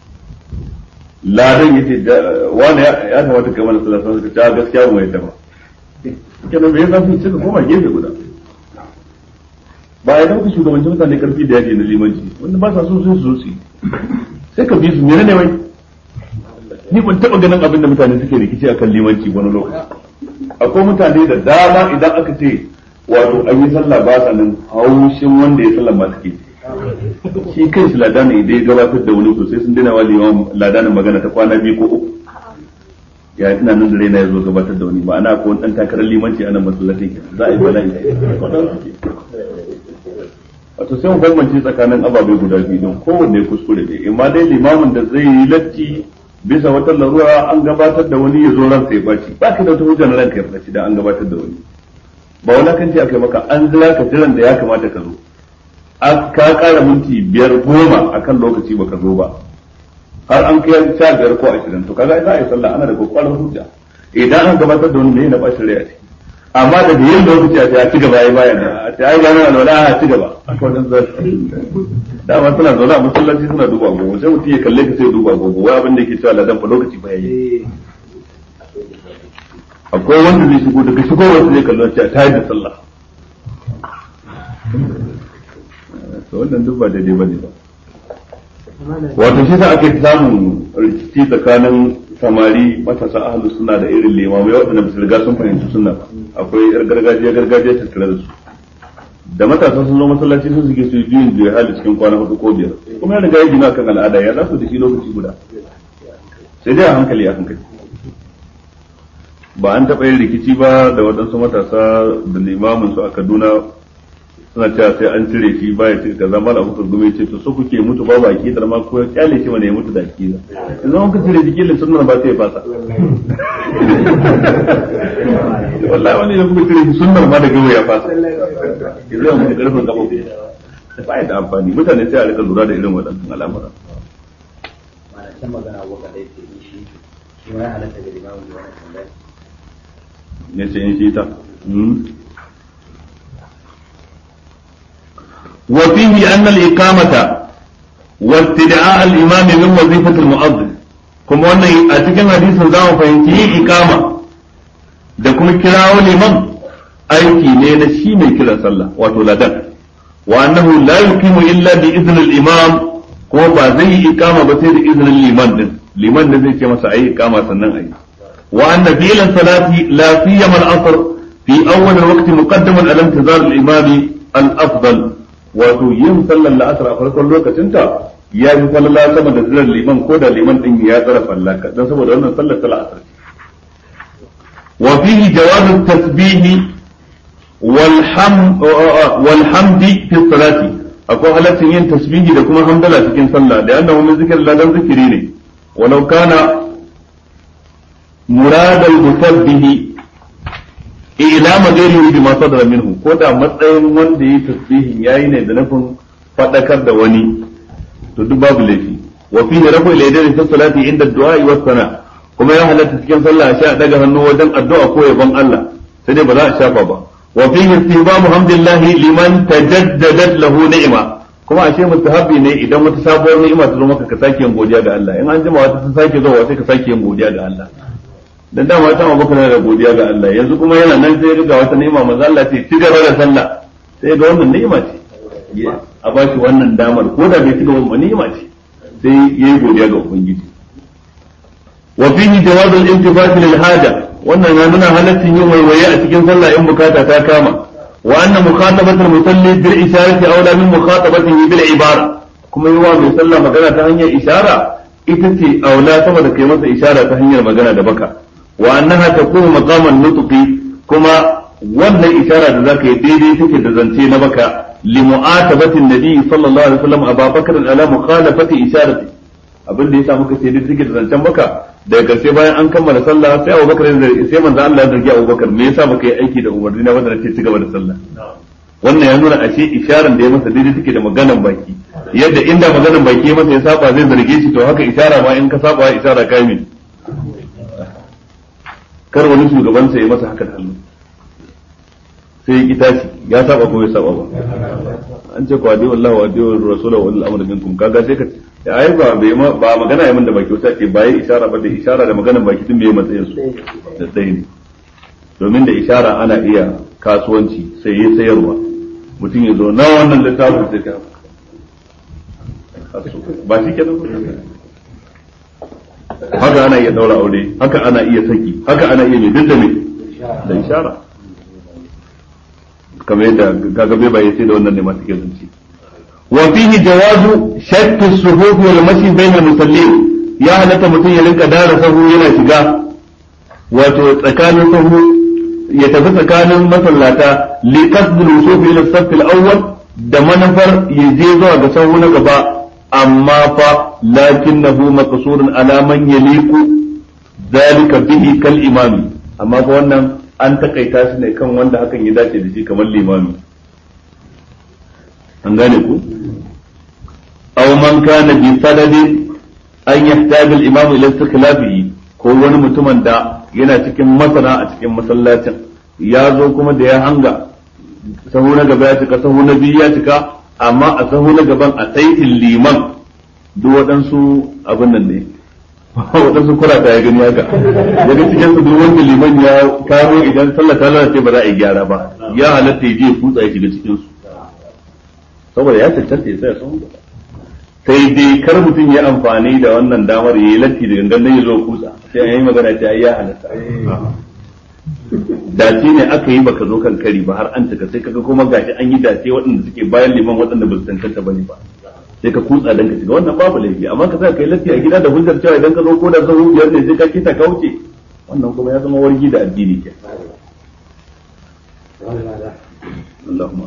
ladan yace wani ya kamata kai mana sallah sai ta gaskiya mu yadda ba kenan me yasa su cika koma gefe guda ba ya dauka shugabancin mutane karfi da yaji na limanci wanda ba sa so sun su su sai ka bi su menene wai ni ban taba ganin abin da mutane suke rikici akan limanci wani lokaci akwai mutane da dama idan aka ce wato an yi sallah ba sa nan haushin wanda ya sallah ba suke shi kai shi ladana idan ya gabatar da wani to sai sun dina wa liman ladanin magana ta kwana biyu ko uku ya ina nan da raina ya zo gabatar da wani ba ana ko dan takarar limanci ana masallatai za a yi bala'i wato sai mu bambance tsakanin ababe guda biyu don kowanne kuskure ne amma dai limamin da zai yi latti bisa wata larura an gabatar da wani ya zo ransa ya baci ba ka da wata hujjar ranka ya baci dan an gabatar da wani ba wani kan ce akai maka an jira ka jiran da ya kamata ka zo ka kara minti biyar goma akan lokaci baka zo ba har an kai sha biyar ko ashirin to kaga za a yi sallah ana da kokarin hujja idan an gabatar da wani ne na bacin rai a ciki amma da biyan lokaci a ya ci gaba yayi bayan a ta ai gano alwala a ci gaba aka wajen zai dama suna zaune a masallaci suna duba gogo sai mutum ya kalle ka sai duba gogo wai abin da yake cewa ladan fa lokaci ba yayi akwai wanda zai shigo daga shigo wanda zai kallo cewa ta yi da sallah to wannan duk ba daidai bane ba wato shi sa ake samun rikici tsakanin samari matasa ahlus suna da irin limamai waɗanda ba su riga sun fahimci sunna ba akwai yar gargajiya gargajiya ta tare da su da matasa sun zo masallaci sun suke su juyin juya hali cikin kwana hudu ko biyar kuma ya riga ya gina kan al'ada ya za su da shi lokaci guda sai dai a hankali a hankali ba an taɓa yin rikici ba da waɗansu matasa da limamin su a Kaduna suna cewa sai an cire shi ba ya cika kaza mala abubakar gume ce to so kuke mutu babu akidar ma ko ya kyale shi mana ya mutu da akida idan an ka cire jikin sunnar ba sai ya fasa wallahi wani da kuka cire shi sunnar ma da gawo ya fasa idan an mutu karfin gaba ba ya da amfani mutane sai a rika lura da irin waɗannan al'amura malaman magana waka dai ce shi shi ma ya halatta da limamin da wannan tambaya ne ce in shi ta وفيه أن الإقامة واستدعاء الإمام من وظيفة المؤذن كما أن أتكلم حديث زاو فهمتي إقامة da kuma kirawo liman aiki ne na shi mai kira sallah wato ladan wa annahu la yuqimu illa bi izni al-imam ko ba zai yi iqama ba sai da izinin liman din liman da zai ce masa ayi iqama sannan ayi wa anna bilan salati la siyama al-asr fi awwal al-waqt muqaddaman ala intizar al-imam al-afdal wato yin sallar la'asar a farkon lokacinta ya fi falala sama da zirar liman ko da liman din ya tsara fallaka don saboda wannan sallar ta la'asar wa fihi jawazu tasbihi wal hamdi fi salati akwai halaccin yin tasbihi da kuma hamdala cikin sallah da annahu min zikr ladan zikiri ne walau kana muradal musabbihi ilama gairi bi ma sadara minhu ko da matsayin wanda yi tasbihin yayi ne da nufin fadakar da wani to duk babu laifi wa fi rafu ilayhi fi salati inda du'a wa sana kuma ya halatta cikin sallah sha daga hannu wajen addu'a ko yabon Allah sai dai ba za a shafa ba wa fi istibabu hamdillahi liman tajaddadat lahu ni'ma kuma ashe mustahabi ne idan wata sabuwar ni'ima ta zo maka ka sake yin godiya ga Allah in an jima wata ta sake zuwa sai ka sake yin godiya ga Allah dan dama ta ma baka da godiya ga Allah yanzu kuma yana nan sai ga wata ni'ima manzo Allah ce ci gaba da sallah sai ga wannan ni'ima ce a ba shi wannan damar ko da bai ci gaba ba ni'ima ce sai yayi godiya ga ubangiji wa fihi jawazu al-intifati lil haja wannan ya nuna halaccin yin waiwaye a cikin sallah in bukata ta kama wa anna mukhatabatul musalli bil isharati awla min mukhatabatihi bil ibara kuma yawa mai sallah magana ta hanyar ishara ita ce aula sama da kai masa ishara ta hanyar magana da baka wa annaha takunu maqaman nutqi kuma wannan ishara da zaka yi daidai take da zance na baka li mu'atabati nabi sallallahu alaihi wasallam Abu Bakar ala mukhalafati isharati abin da yasa muka ce daidai take da zancen baka daga karshe bayan an kammala sallah sai Abu Bakar sai manzo Allah ya zargi Abu Bakar me yasa baka yi aiki da umarni na wanda nake ci gaba da sallah wannan ya nuna ashe isharar da ya masa daidai take da maganan baki yadda inda maganan baki ya masa ya saba zai zarge shi to haka ishara ma in ka saba ishara kai min kar wani shugaban sa ya masa haka da hannu sai ya tashi ya saba ko bai saba ba an ce ko adi wallahi wa adi rasulullahi wal amru minkum kaga sai ka ai ba bai ba magana yayin da baki wata ce bai ishara ba da ishara da maganan baki din bai matsayin su da tsayi ne domin da ishara ana iya kasuwanci sai ya sayarwa mutum ya zo na wannan littafin sai ka ba shi kenan haka ana iya daura aure haka ana iya saki haka ana iya mai duk da mai da ishara kamar yadda kaga bai bai sai da wannan ne masu ke zance wa fihi jawazu shakki as-suhuf wal mashi bayna al-musallin ya halatta mutum ya rinka dara sahu yana shiga wato tsakanin sahu ya tafi tsakanin masallata li qasd al-wusuf ila as-saff al-awwal da manafar ya je zuwa ga sahu na gaba amma fa lakinnahu maqsurun ala man yaliqu zalika bihi kal imami amma fa wannan an takaita shi ne kan wanda hakan ya dace da shi kamar limami an gane ku aw man kana bi sadadin an yahtaj al imam ila istikhlafihi ko wani mutumin da yana cikin masana a cikin masallacin ya zo kuma da ya hanga sahu na gaba ya cika sahu na biyu ya cika amma a sahu na gaban a saitin liman duk waɗansu abin nan ne waɗansu kurata ya gani haka daga cikin su duk wanda liman ya kamo idan sallah ta lalace ba za a yi gyara ba ya halatta ya je kutsa ya shiga cikin su saboda ya cancanta ya tsaya sun gaba sai dai kar mutum ya amfani da wannan damar ya yi latti da gangan ya zo kutsa sai an yi magana ta ya halatta dace ne aka yi baka zo kan kari ba har an cika sai kaga kuma gashi an yi dace waɗanda suke bayan liman waɗanda ba su tantance bane ba sai ka kutsa dan ka shiga wannan babu laifi amma ka sa kai latti a gida da hujjar cewa idan ka zo ko da sahu biyar ne sai ka kita ka wuce wannan kuma ya zama wargi da addini ke Allahumma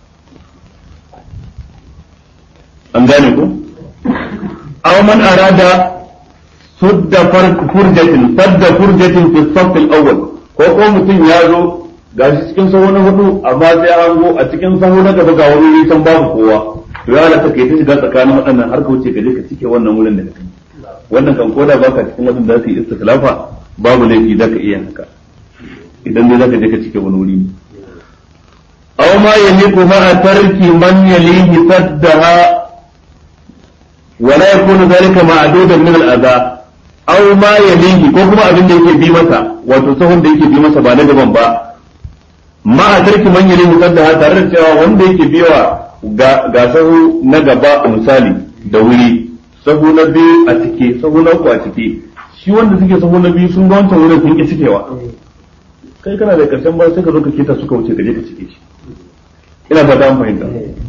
an gane ko aw man arada sudda furjatin sadda furjatin fi as-saff al-awwal ko ko mutum ya zo gashi cikin sahu na hudu amma sai an go a cikin sahu na gaba ga wani can babu kowa to ya halatta kai ta shiga tsakanin waɗannan har ka wuce ka je ka cike wannan wurin da kake wannan kan koda baka cikin waɗanda za su yi istikhlafa babu laifi za ka iya haka idan dai za ka je ka cike wani wuri aw ma yaliqu ma'a tarki man yalihi saddaha wa la yakunu dhalika ma'dudan min al-adha aw ma yalihi ko kuma abin da yake bi masa wato sahun da yake bi masa ba na gaban ba ma'a tarki man yalihi saddaha tare da cewa wanda yake biwa ga sahu na gaba misali da wuri sahu na biyu a cike sahu na uku a cike shi wanda suke sahu na biyu sun ga wancan wurin sun ki cikewa kai kana da karshen ba sai ka zo ka kita suka wuce ka je ka cike shi ina fata an fahimta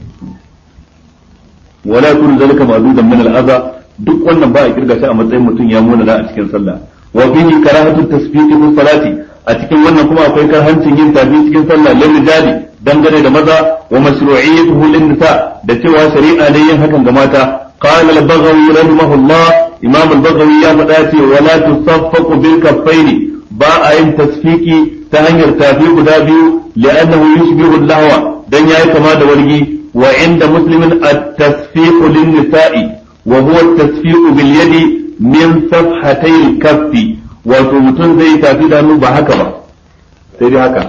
wala kun zalika ma'dudan min al-adha duk wannan ba a kirga shi a matsayin mutum ya muna a cikin sallah wa fihi karahatu tasbihi fi salati a cikin wannan kuma akwai karhancin yin tafi cikin sallah lil rijali dangane da maza wa mashru'iyyatuhu lin nisa da cewa shari'a ne yin hakan ga mata qala al-baghawi rahimahullah imam al-baghawi ya faɗa ce wala tusaffaqu bil kaffaini ba a yin tasfiki ta hanyar tafi guda biyu li'annahu yushbihu al-lahwa dan yayi kama da wargi wa inda muslimin at-tasfiqu lin nisa'i wa huwa at-tasfiqu bil yadi min safhatay al-kaffi wato mutum zai tafi da hannu ba haka ba sai dai haka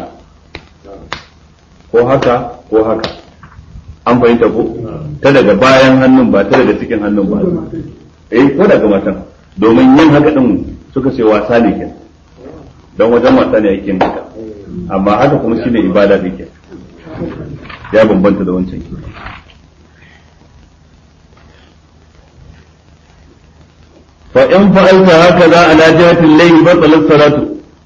ko haka ko haka an fahimta ko ta daga bayan hannun ba ta daga cikin hannun ba eh ko daga matan domin yin haka din suka ce wasa ne ke don wajen wasa ne ake yin haka amma haka kuma shine ibada ne ke ya bambanta da wancan ke fa in fa'alta hakaza ala jihati al-layl batalat salatu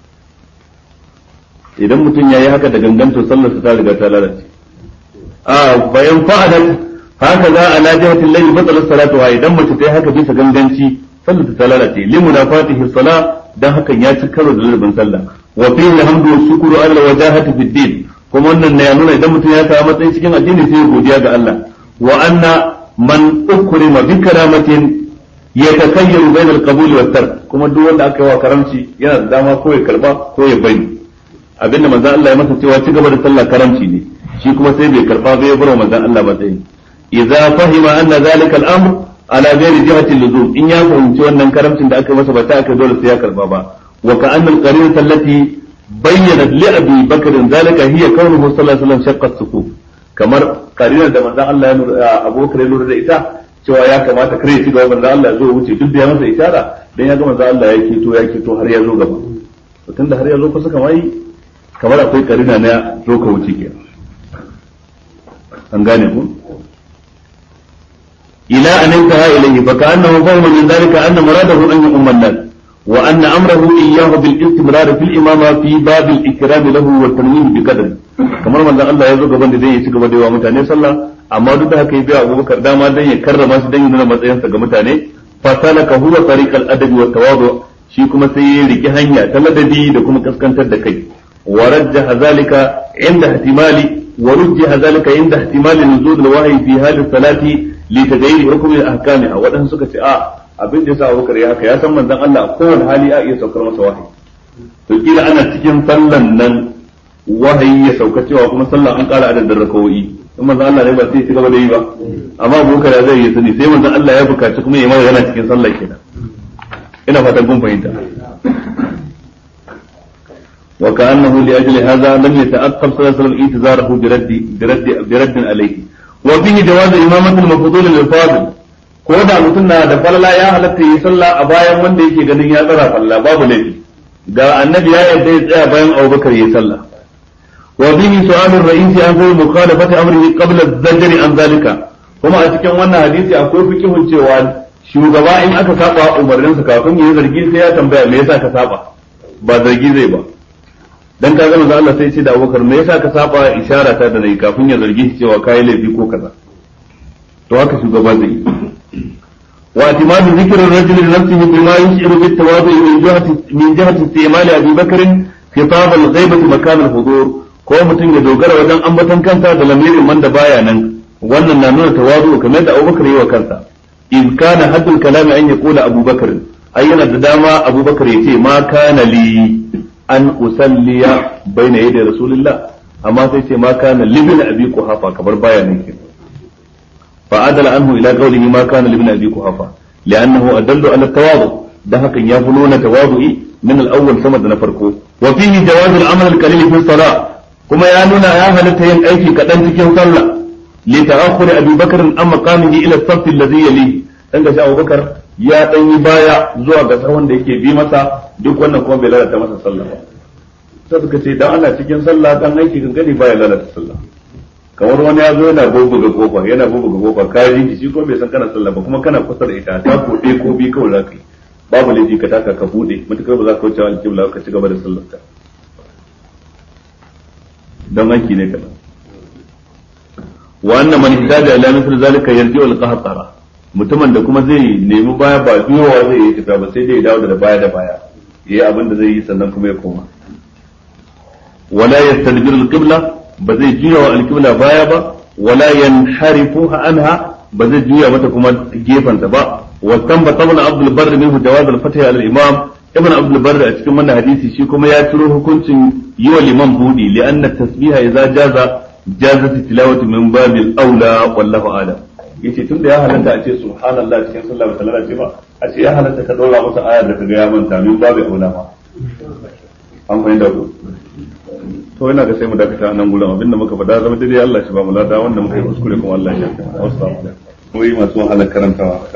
idan mutum yayi haka da ganganto sallar ta riga ta lalace a bayan fa'alat hakaza ala jihati al-layl batalat salatu wa idan mace ta yi haka bisa ganganci sallar ta lalace limuna fatihi salat dan hakan ya ci karo da lalbin sallah wa fihi alhamdu wa shukru ala wajahati fid din kuma wannan ne ya nuna idan mutum ya samu matsayi cikin addini sai ya godiya ga Allah wa anna man ukrima bi karamatin yatakayyaru bainal qabuli wat tark kuma duk wanda aka yi wa karamci yana da dama ko ya karba ko ya bari abinda manzo Allah ya masa cewa ci gaba da sallah karamci ne shi kuma sai bai karba bai bar manzo Allah ba sai idza fahima anna zalika al-amr ala ghairi jihati al-luzum in ya fahimci wannan karamcin da aka masa ba ta aka dole sai ya karba ba wa ka anna al-qarinah allati bayyana li abi bakr zalika hiya kaunuhu sallallahu alaihi wasallam shaqqa as-sukuk kamar qarinar da manzo Allah ya nuna Abu Bakr ya lura da ita cewa ya kamata kare shi ga manzo Allah ya zo wuce duk da ya masa isara dan ya ga manzo Allah ya keto ya keto har ya zo gaba to tunda har ya zo kusa kamar kamar akwai karina na zo ka wuce ke an gane ku ila an intaha ilayhi fa ka'annahu fahima min dhalika anna muradahu an yu'amma an-nas wa anna amrahu iyyahu bil istimrar fil imama fi bab al ikram lahu wa tanwih bi qadri kamar manzon Allah ya zo gaban da zai ci gaba da yawa mutane sallah amma duk da haka ya biya Abubakar dama dan ya karrama shi dan ya nuna matsayinsa ga mutane fa salaka huwa tariq al adabi wa tawadu shi kuma sai ya riki hanya ta ladabi da kuma kaskantar da kai wa rajjaha zalika inda ihtimali wa rujjaha zalika inda ihtimali nuzul al wahyi fi hadhihi salati li taghayyur hukm al ahkamiha wadan suka ce a abin da yasa Abubakar ya haka ya san manzon Allah kowane hali a iya saukar masa wahayi to kila ana cikin sallan nan wahayi ya sauka cewa kuma sallan an kara adadin rakawoyi in manzon Allah ne ba sai ci gaba da yi ba amma Abubakar zai yi sani sai manzon Allah ya bukaci kuma ya mai yana cikin sallah kenan ina fatan kun fahimta wa ka'annahu li ajli hadha lam yata'aqqab sallallahu alaihi wasallam intizarahu bi raddi bi raddi bi radd alayhi wa bihi jawaz imamati al-mafdhul lil-fadil ko da mutum na da falala ya halatta yi sallah a bayan wanda yake ganin ya tsara falala babu laifi ga annabi ya yarda ya tsaya bayan Abubakar yi sallah wa bihi su'al ar-ra'is an fi mukhalafati amrihi qabla az-zajr an zalika kuma a cikin wannan hadisi akwai fikihun cewa shugaba in aka saba umarninsa kafin yi zargi sai ya tambaya me yasa ka saba ba zargi zai ba dan kaga manzo Allah sai ce da Abubakar me yasa ka saba isharar ta da nayi kafin ya zargi shi cewa kai laifi ko kaza to haka shugaba zai yi واعتماد ذكر الرجل لنفسه بما يشعر بالتواضع من جهة من جهة استعمال أبي بكر خطاب الغيبة مكان الحضور ko mutum ya dogara wajen ambaton kansa da lamirin man da baya nan wannan na nuna tawazu kamar da Abubakar yi wa kansa in kana haddul kalami an yaqula Abubakar ai yana da dama Abubakar ya ce ma kana li an usalliya baina yadi rasulillah amma sai ce ma kana libin abi quhafa kamar baya nan ke فعدل عنه إلى قوله ما كان لابن أبي قحافة لأنه أدل على التواضع ده كان يفنون تواضعي من الأول سمد نفرقه وفيه جواز العمل القليل في الصلاة كما يعنون يا هلتين أيكي كتن تكين صلى لتأخر أبي بكر عن مقامه إلى الصف الذي يليه عند شاء أبو بكر يا ɗan baya zuwa ga sahun da yake bi masa duk wannan kuma bai lalata masa sallah ba sai suka ce dan ana cikin sallah dan aiki gangani baya lalata sallah kamar wani ya zo yana bubuga kofa yana bubuga kofa ka ji shi ko bai san kana sallah ba kuma kana kusa da ita ta ko dai ko bi kawai zaka yi babu laifi ka taka ka bude mutakar ba za ka wuce alƙibla ka ci gaba da sallar ka dan aiki ne kana wa anna man ihtaja ila mithl zalika yarji'u al-qahtara mutumin da kuma zai nemi baya ba biyowa zai yi tafiya ba sai dai ya dawo da baya da baya yayi abin da zai yi sannan kuma ya koma wala yastadbiru al-qibla ba zai juya wa alƙibla baya ba wala yanharifu anha ba zai juya mata kuma gefanta ba wa tamba tabun abdul barr minhu jawaz al-fath ala al-imam ibn abdul barr a cikin wannan hadisi shi kuma ya ciro hukuncin yi wa liman budi li anna tasbiha idza jaza jazat tilawatu min babil aula wallahu a'lam yace tunda ya halatta a ce subhanallah cikin sallah ba talala ce ba a ce ya halatta ka dora masa ayar da kaga ya manta min babil aula ma an fahimta ko to ina ga sai mu dakata nan gurin abinda muka faɗa zama daidai Allah shi ba mu lada wanda muka yi kuskure kuma Allah ya yarda assalamu alaikum mu yi masu wahalar karantawa haka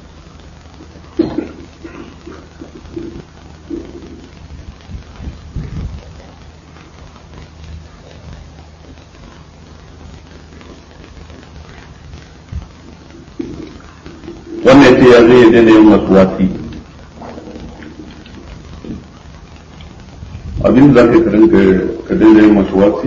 wannan yace ya zai daina yin masu wasi abin da za ka rinka ka daina yin masu wasi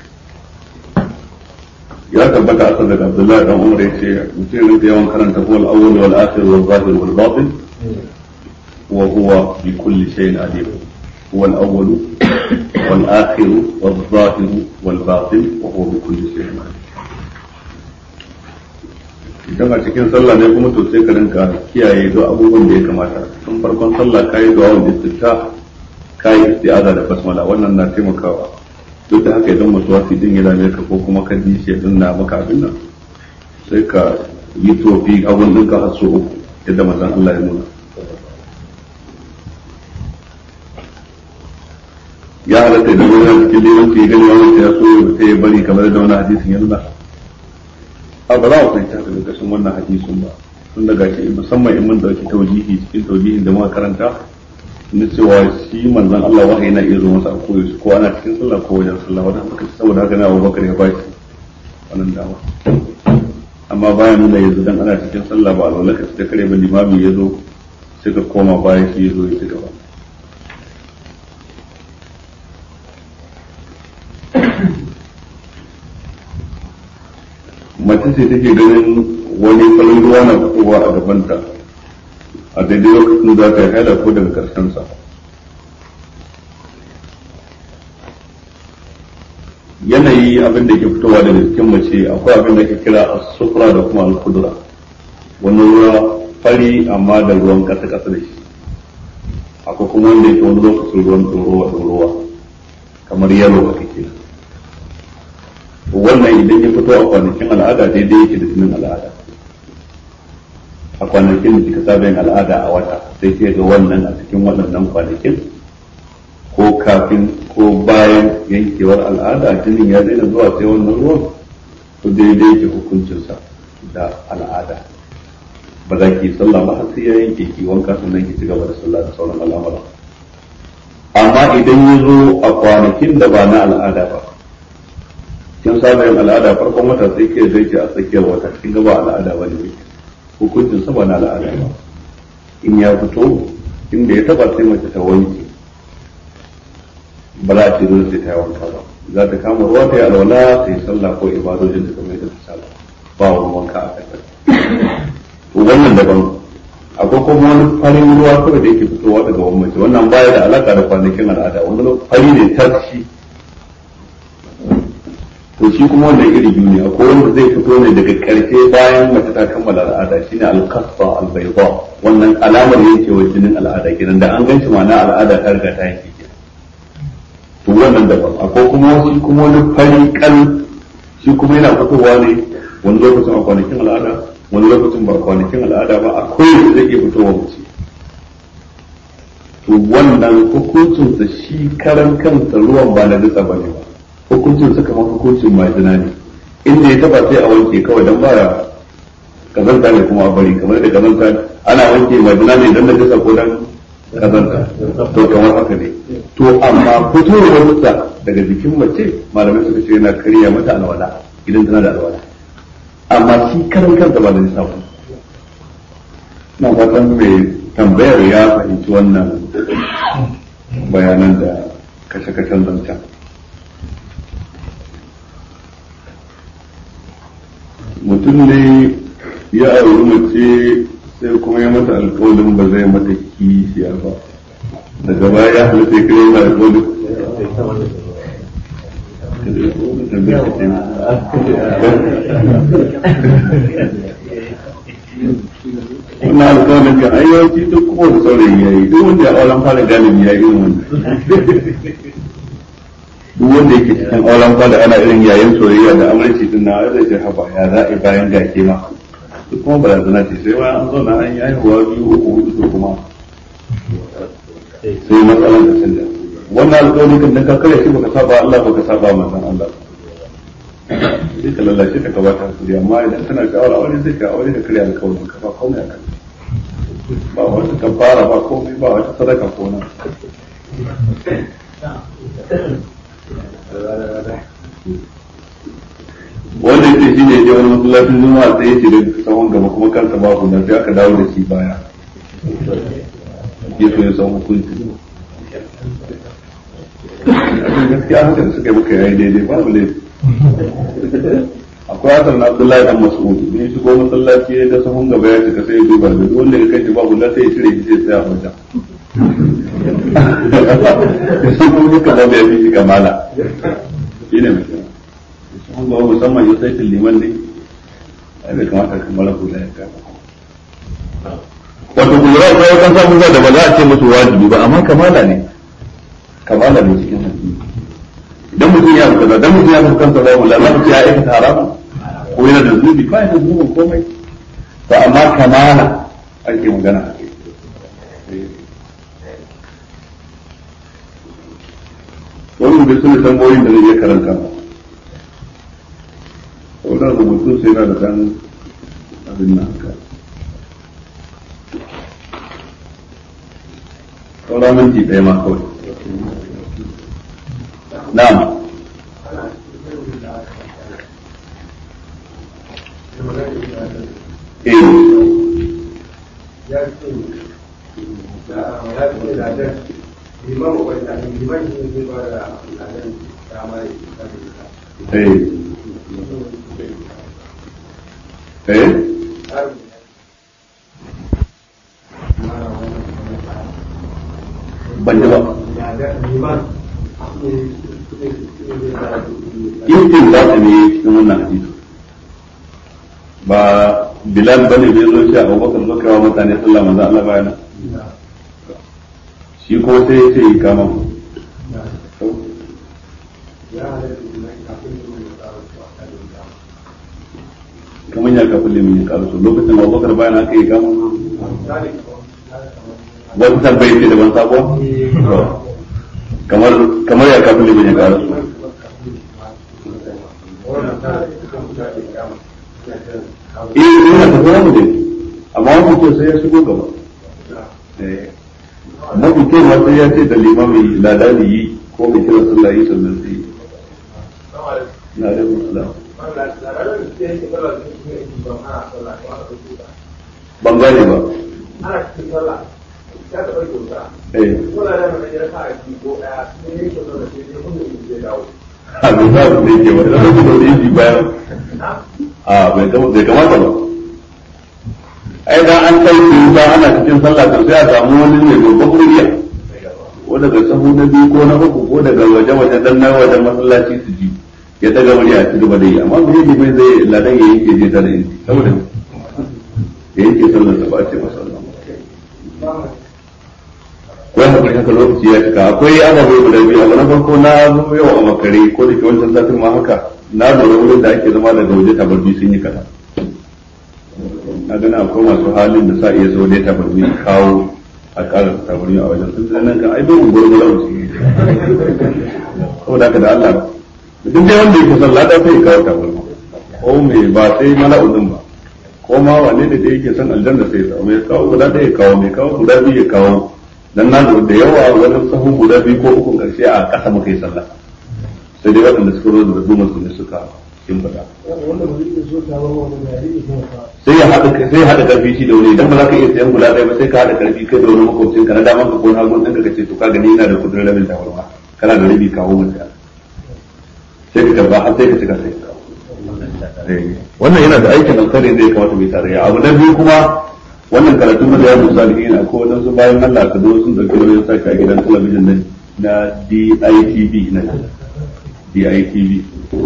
ya tabbata a daga Abdullahi dan Umar ya ce mutum rinka yawan karanta huwa al-awwal wal akhir wal zahir wal batin wa huwa bi kulli shay'in alim huwa al-awwal wal akhir wal zahir wal batin wa huwa bi kulli shay'in alim idan a cikin sallah ne kuma to sai ka rinka kiyaye duk abubuwan da ya kamata tun farkon sallah kai du'a wanda istifta kai isti'aza da basmala wannan na taimakawa duk da haka idan mutuwa su din ya dame ka ko kuma ka ji shi din na maka abin nan sai ka yi tofi abun din ka haso uku yadda manzon Allah ya nuna ya halatta idan wani cikin limanci ya gani wani ya so sai ya bari kamar da wani hadisin ya nuna a ba za mu fahimta daga ƙarshen wannan hadisin ba tun daga shi musamman in mun dauki taujihi cikin taujihin da muka karanta na cewa shi manzon Allah wahayi na iya zo masa a koyo ko ana cikin sallah ko wajen sallah wanda suka ci saboda haka na Abubakar ya bashi wannan dama amma bayan nuna yanzu dan ana cikin sallah ba alwala ka ta kare ba limami ya zo suka koma bayan shi ya zo ya ci gaba mace ce take ganin wani farin ruwa na fitowa a gabanta a daidai lokacin da ta yi haila ko daga karshensa yanayi abin da ke fitowa daga cikin mace akwai abin da ke kira as-sufra da kuma al-khudra wani ruwa fari amma da ruwan kasa kasa da shi akwai kuma wanda yake wani lokacin ruwan ɗorowa ɗorowa kamar yalo a kake wannan idan ya fito a kwanakin al'ada daidai yake da jinin al'ada a kwanakin da kika saba yin al'ada a wata sai ke ga wannan a cikin waɗannan kwanakin ko kafin ko bayan yankewar al'ada jinin ya daina zuwa sai wannan ruwan to daidai yake hukuncinsa da al'ada ba za ki sallah ba har sai ya yanke ki wanka sannan ki ci gaba da sallah da sauran al'amura amma idan ya zo a kwanakin da ba na al'ada ba kin saba yin al'ada farkon wata sai ke zai ce a tsakiyar wata kin ga ba al'ada ba ne hukuncin sa ba na al'ada ba in ya fito inda ya taba sai mace ta wanke ba za a ce dole sai ta yi wanka ba za ta kama ruwa ta yi alwala ta yi sallah ko ibadojin ta kamar yadda ta saba ba wani wanka a kai to wannan daban akwai kuma wani farin ruwa kawai da yake fitowa daga wani mace wannan baya da alaka da kwanakin al'ada wani fari ne tarshi to shi kuma wannan iri biyu ne akwai wanda zai fito ne daga karshe bayan mace ta kammala al'ada shine al-qasfa al-bayda wannan alamar yankewar jinin al'ada kenan da an ganci ma'ana al'ada ta riga ta yanke kenan to wannan daban akwai kuma shi kuma wani fari kal shi kuma yana fitowa ne wani lokacin a kwanakin al'ada wani lokacin ba kwanakin al'ada ba akwai da zai iya fitowa mace to wannan hukuncinsa shi karan kansa ruwan ba na dutsa bane ba hukuncin suka ma hukuncin majina ne inda ya taba sai a wanke kawai dan baya kazanta ne kuma a bari kamar da kazanta ana wanke majina ne dan da kasa ko dan kazanta to kamar haka ne to amma fitowar mutsa daga jikin mace malamai suka ce yana kariya mata alwala idan tana da alwala amma shi karan kansa ba da nisa ba na fatan mai tambayar ya fahimci wannan bayanan da kashe-kashen zancen mutum ne ya auri mace sai kuma ya mata alƙawarin ba zai mata kishiya ba daga baya ya halatta ya kare mata alƙawarin wannan alƙawarin kan ayyaci duk kuma da saurayi ya yi duk wanda ya auren fara galibi ya yi irin wannan duk wanda yake cikin auren fada ana irin yayin soyayya da amarci din na zai ce haba ya za a bayan gake ma duk kuma barazana ce sai ma an zauna an yi haihuwa biyu uku hudu to kuma sai matsalan da canja wannan alƙawari kan dan ka kare shi baka saba Allah baka saba manzon Allah sai ka lallace ta gabata hakuri amma idan kana shawara aure sai ka aure da kare alƙawarin ka ba komai akan ba wata kafara ba komai ba wata sadaka ko nan wanda yake shi ne ya wani masallacin juma'a sai ya ce da sahun gaba kuma kansa babu na sai aka dawo da shi baya ya so ya samu hukunci gaskiya haka da suka yi maka yayi daidai babu laifi akwai asar na Abdullahi dan Mas'ud ne ya shigo masallaci ya ga sahun gaba ya cika sai ya duba da wanda ya kai shi babu na sai ya cire shi sai ya tsaya a wajen sun kuma duka da ya fi shi kamala shi ne mutum sun ba musamman ya sai liman ne a bai kamata kamala kula ya kama wato kula ya kan samu da ba za a ce musu wajibi ba amma kamala ne kamala ne cikin hadisi idan mutum ya fuka dan mutum ya fuka kansa zai mulama mutum ya aikata haramun ko yana da zunubi ba yana da zunubin komai ba amma kamala ake magana a kai wani da suna tambayoyin da zai iya karanta ba wadda rubutun sai yana da dan abin na haka saura minti ɗaya ma kawai. Na'am. Eh. Ya ce da ya ce da da liman wanda liman ne zai ba da ladan dama ya Eh. Eh. Ban ji ba. Yin za su ne cikin wannan hadisi. Ba Bilal bane bai zo shi a Abubakar zo kai wa mutane sallah manzo Allah bayana. Shi ko sai ya ce yi kama. Kamar ya kafin limin ya karasu lokacin Abubakar bayana aka yi kama. Wata tambayi ce daban sabuwa? Kamar kamar ya kafin limin ya karasu. Eh, ina ta zama mu dai, amma wani kyau sai ya shigo gaba. Mafi kyau ma sai ya ce da limami ladani yi ko mai kiran sallah yi sannan sai yi. Na da musulam. Ban gane ba. Ana cikin sallah, ya taɓa kyauta. Eh. Kuna da mai jira ka a ko ɗaya, sai ya kyauta da sai ya kuma ya dawo. A bai za su ne ke ba, da su da yi bayan. A bai kamata ba. Ai dan an kai wuta ana cikin sallah to sai a samu wani mai babban murya. Ko daga sahu na biyu ko na uku ko daga waje waje dan na wajen masallaci su ji. Ya daga murya a ci gaba da yi amma bai yi bai zai ladan ya yanke je ta da yi saboda ya yanke sallar sa ba ce masa Allah. Ko haka haka lokaci ya cika akwai ababai guda biyu abu na farko na zo yau a makare ko da ke wancan satin ma haka na lura wurin da ake zama daga waje tabarbi sun yi kaɗan. Na gani akwai masu halin da sa iya sau da tabarbi kawo a ƙara tabarbi a wajen sun zai nan kan ai domin gurgura wasu yi. Saboda haka da Allah duk dai wanda yake son lada sai ya kawo tabarbi ko mai ba sai mala'udin ba ko ma wane da dai yake son aljanna sai ya samu ya kawo guda ɗaya ya kawo mai kawo guda biyu ya kawo dan na da yawa wajen sahun guda biyu ko ukun karshe a ƙasa muka yi sallah sai dai waɗanda suka zo da duma su ne suka yin faɗa sai ya haɗa sai ya haɗa ƙarfi shi da wani idan ba za ka iya sayan guda ɗaya ba sai ka haɗa ƙarfi kai da wani makwabcin ka na daman ka ko na hagun ɗin ka ce to ka gani yana da kudin rabin tabarma kana da rabi kawo mata sai ka karba har sai ka cika sai ka kawo wannan yana da aikin alkhairi da ya kamata mai tarayya abu na biyu kuma wannan karatu na da yadda salihin a ko wadansu bayan Allah ka zo sun dauki nauyin saka a gidan talabijin na na D I T V na D I T V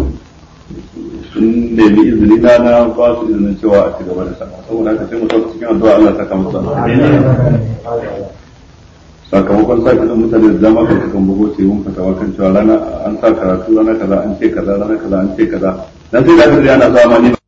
sun nemi izini na na ba su izinin cewa a ci gaba da saka saboda haka sai mu sauka cikin addu'a Allah saka musu sakamakon sa kidan mutane da dama kan kan bugo sai mun fatawa kan cewa rana an sa karatu rana kaza an ce kaza rana kaza an ce kaza dan sai da ana sa ma ni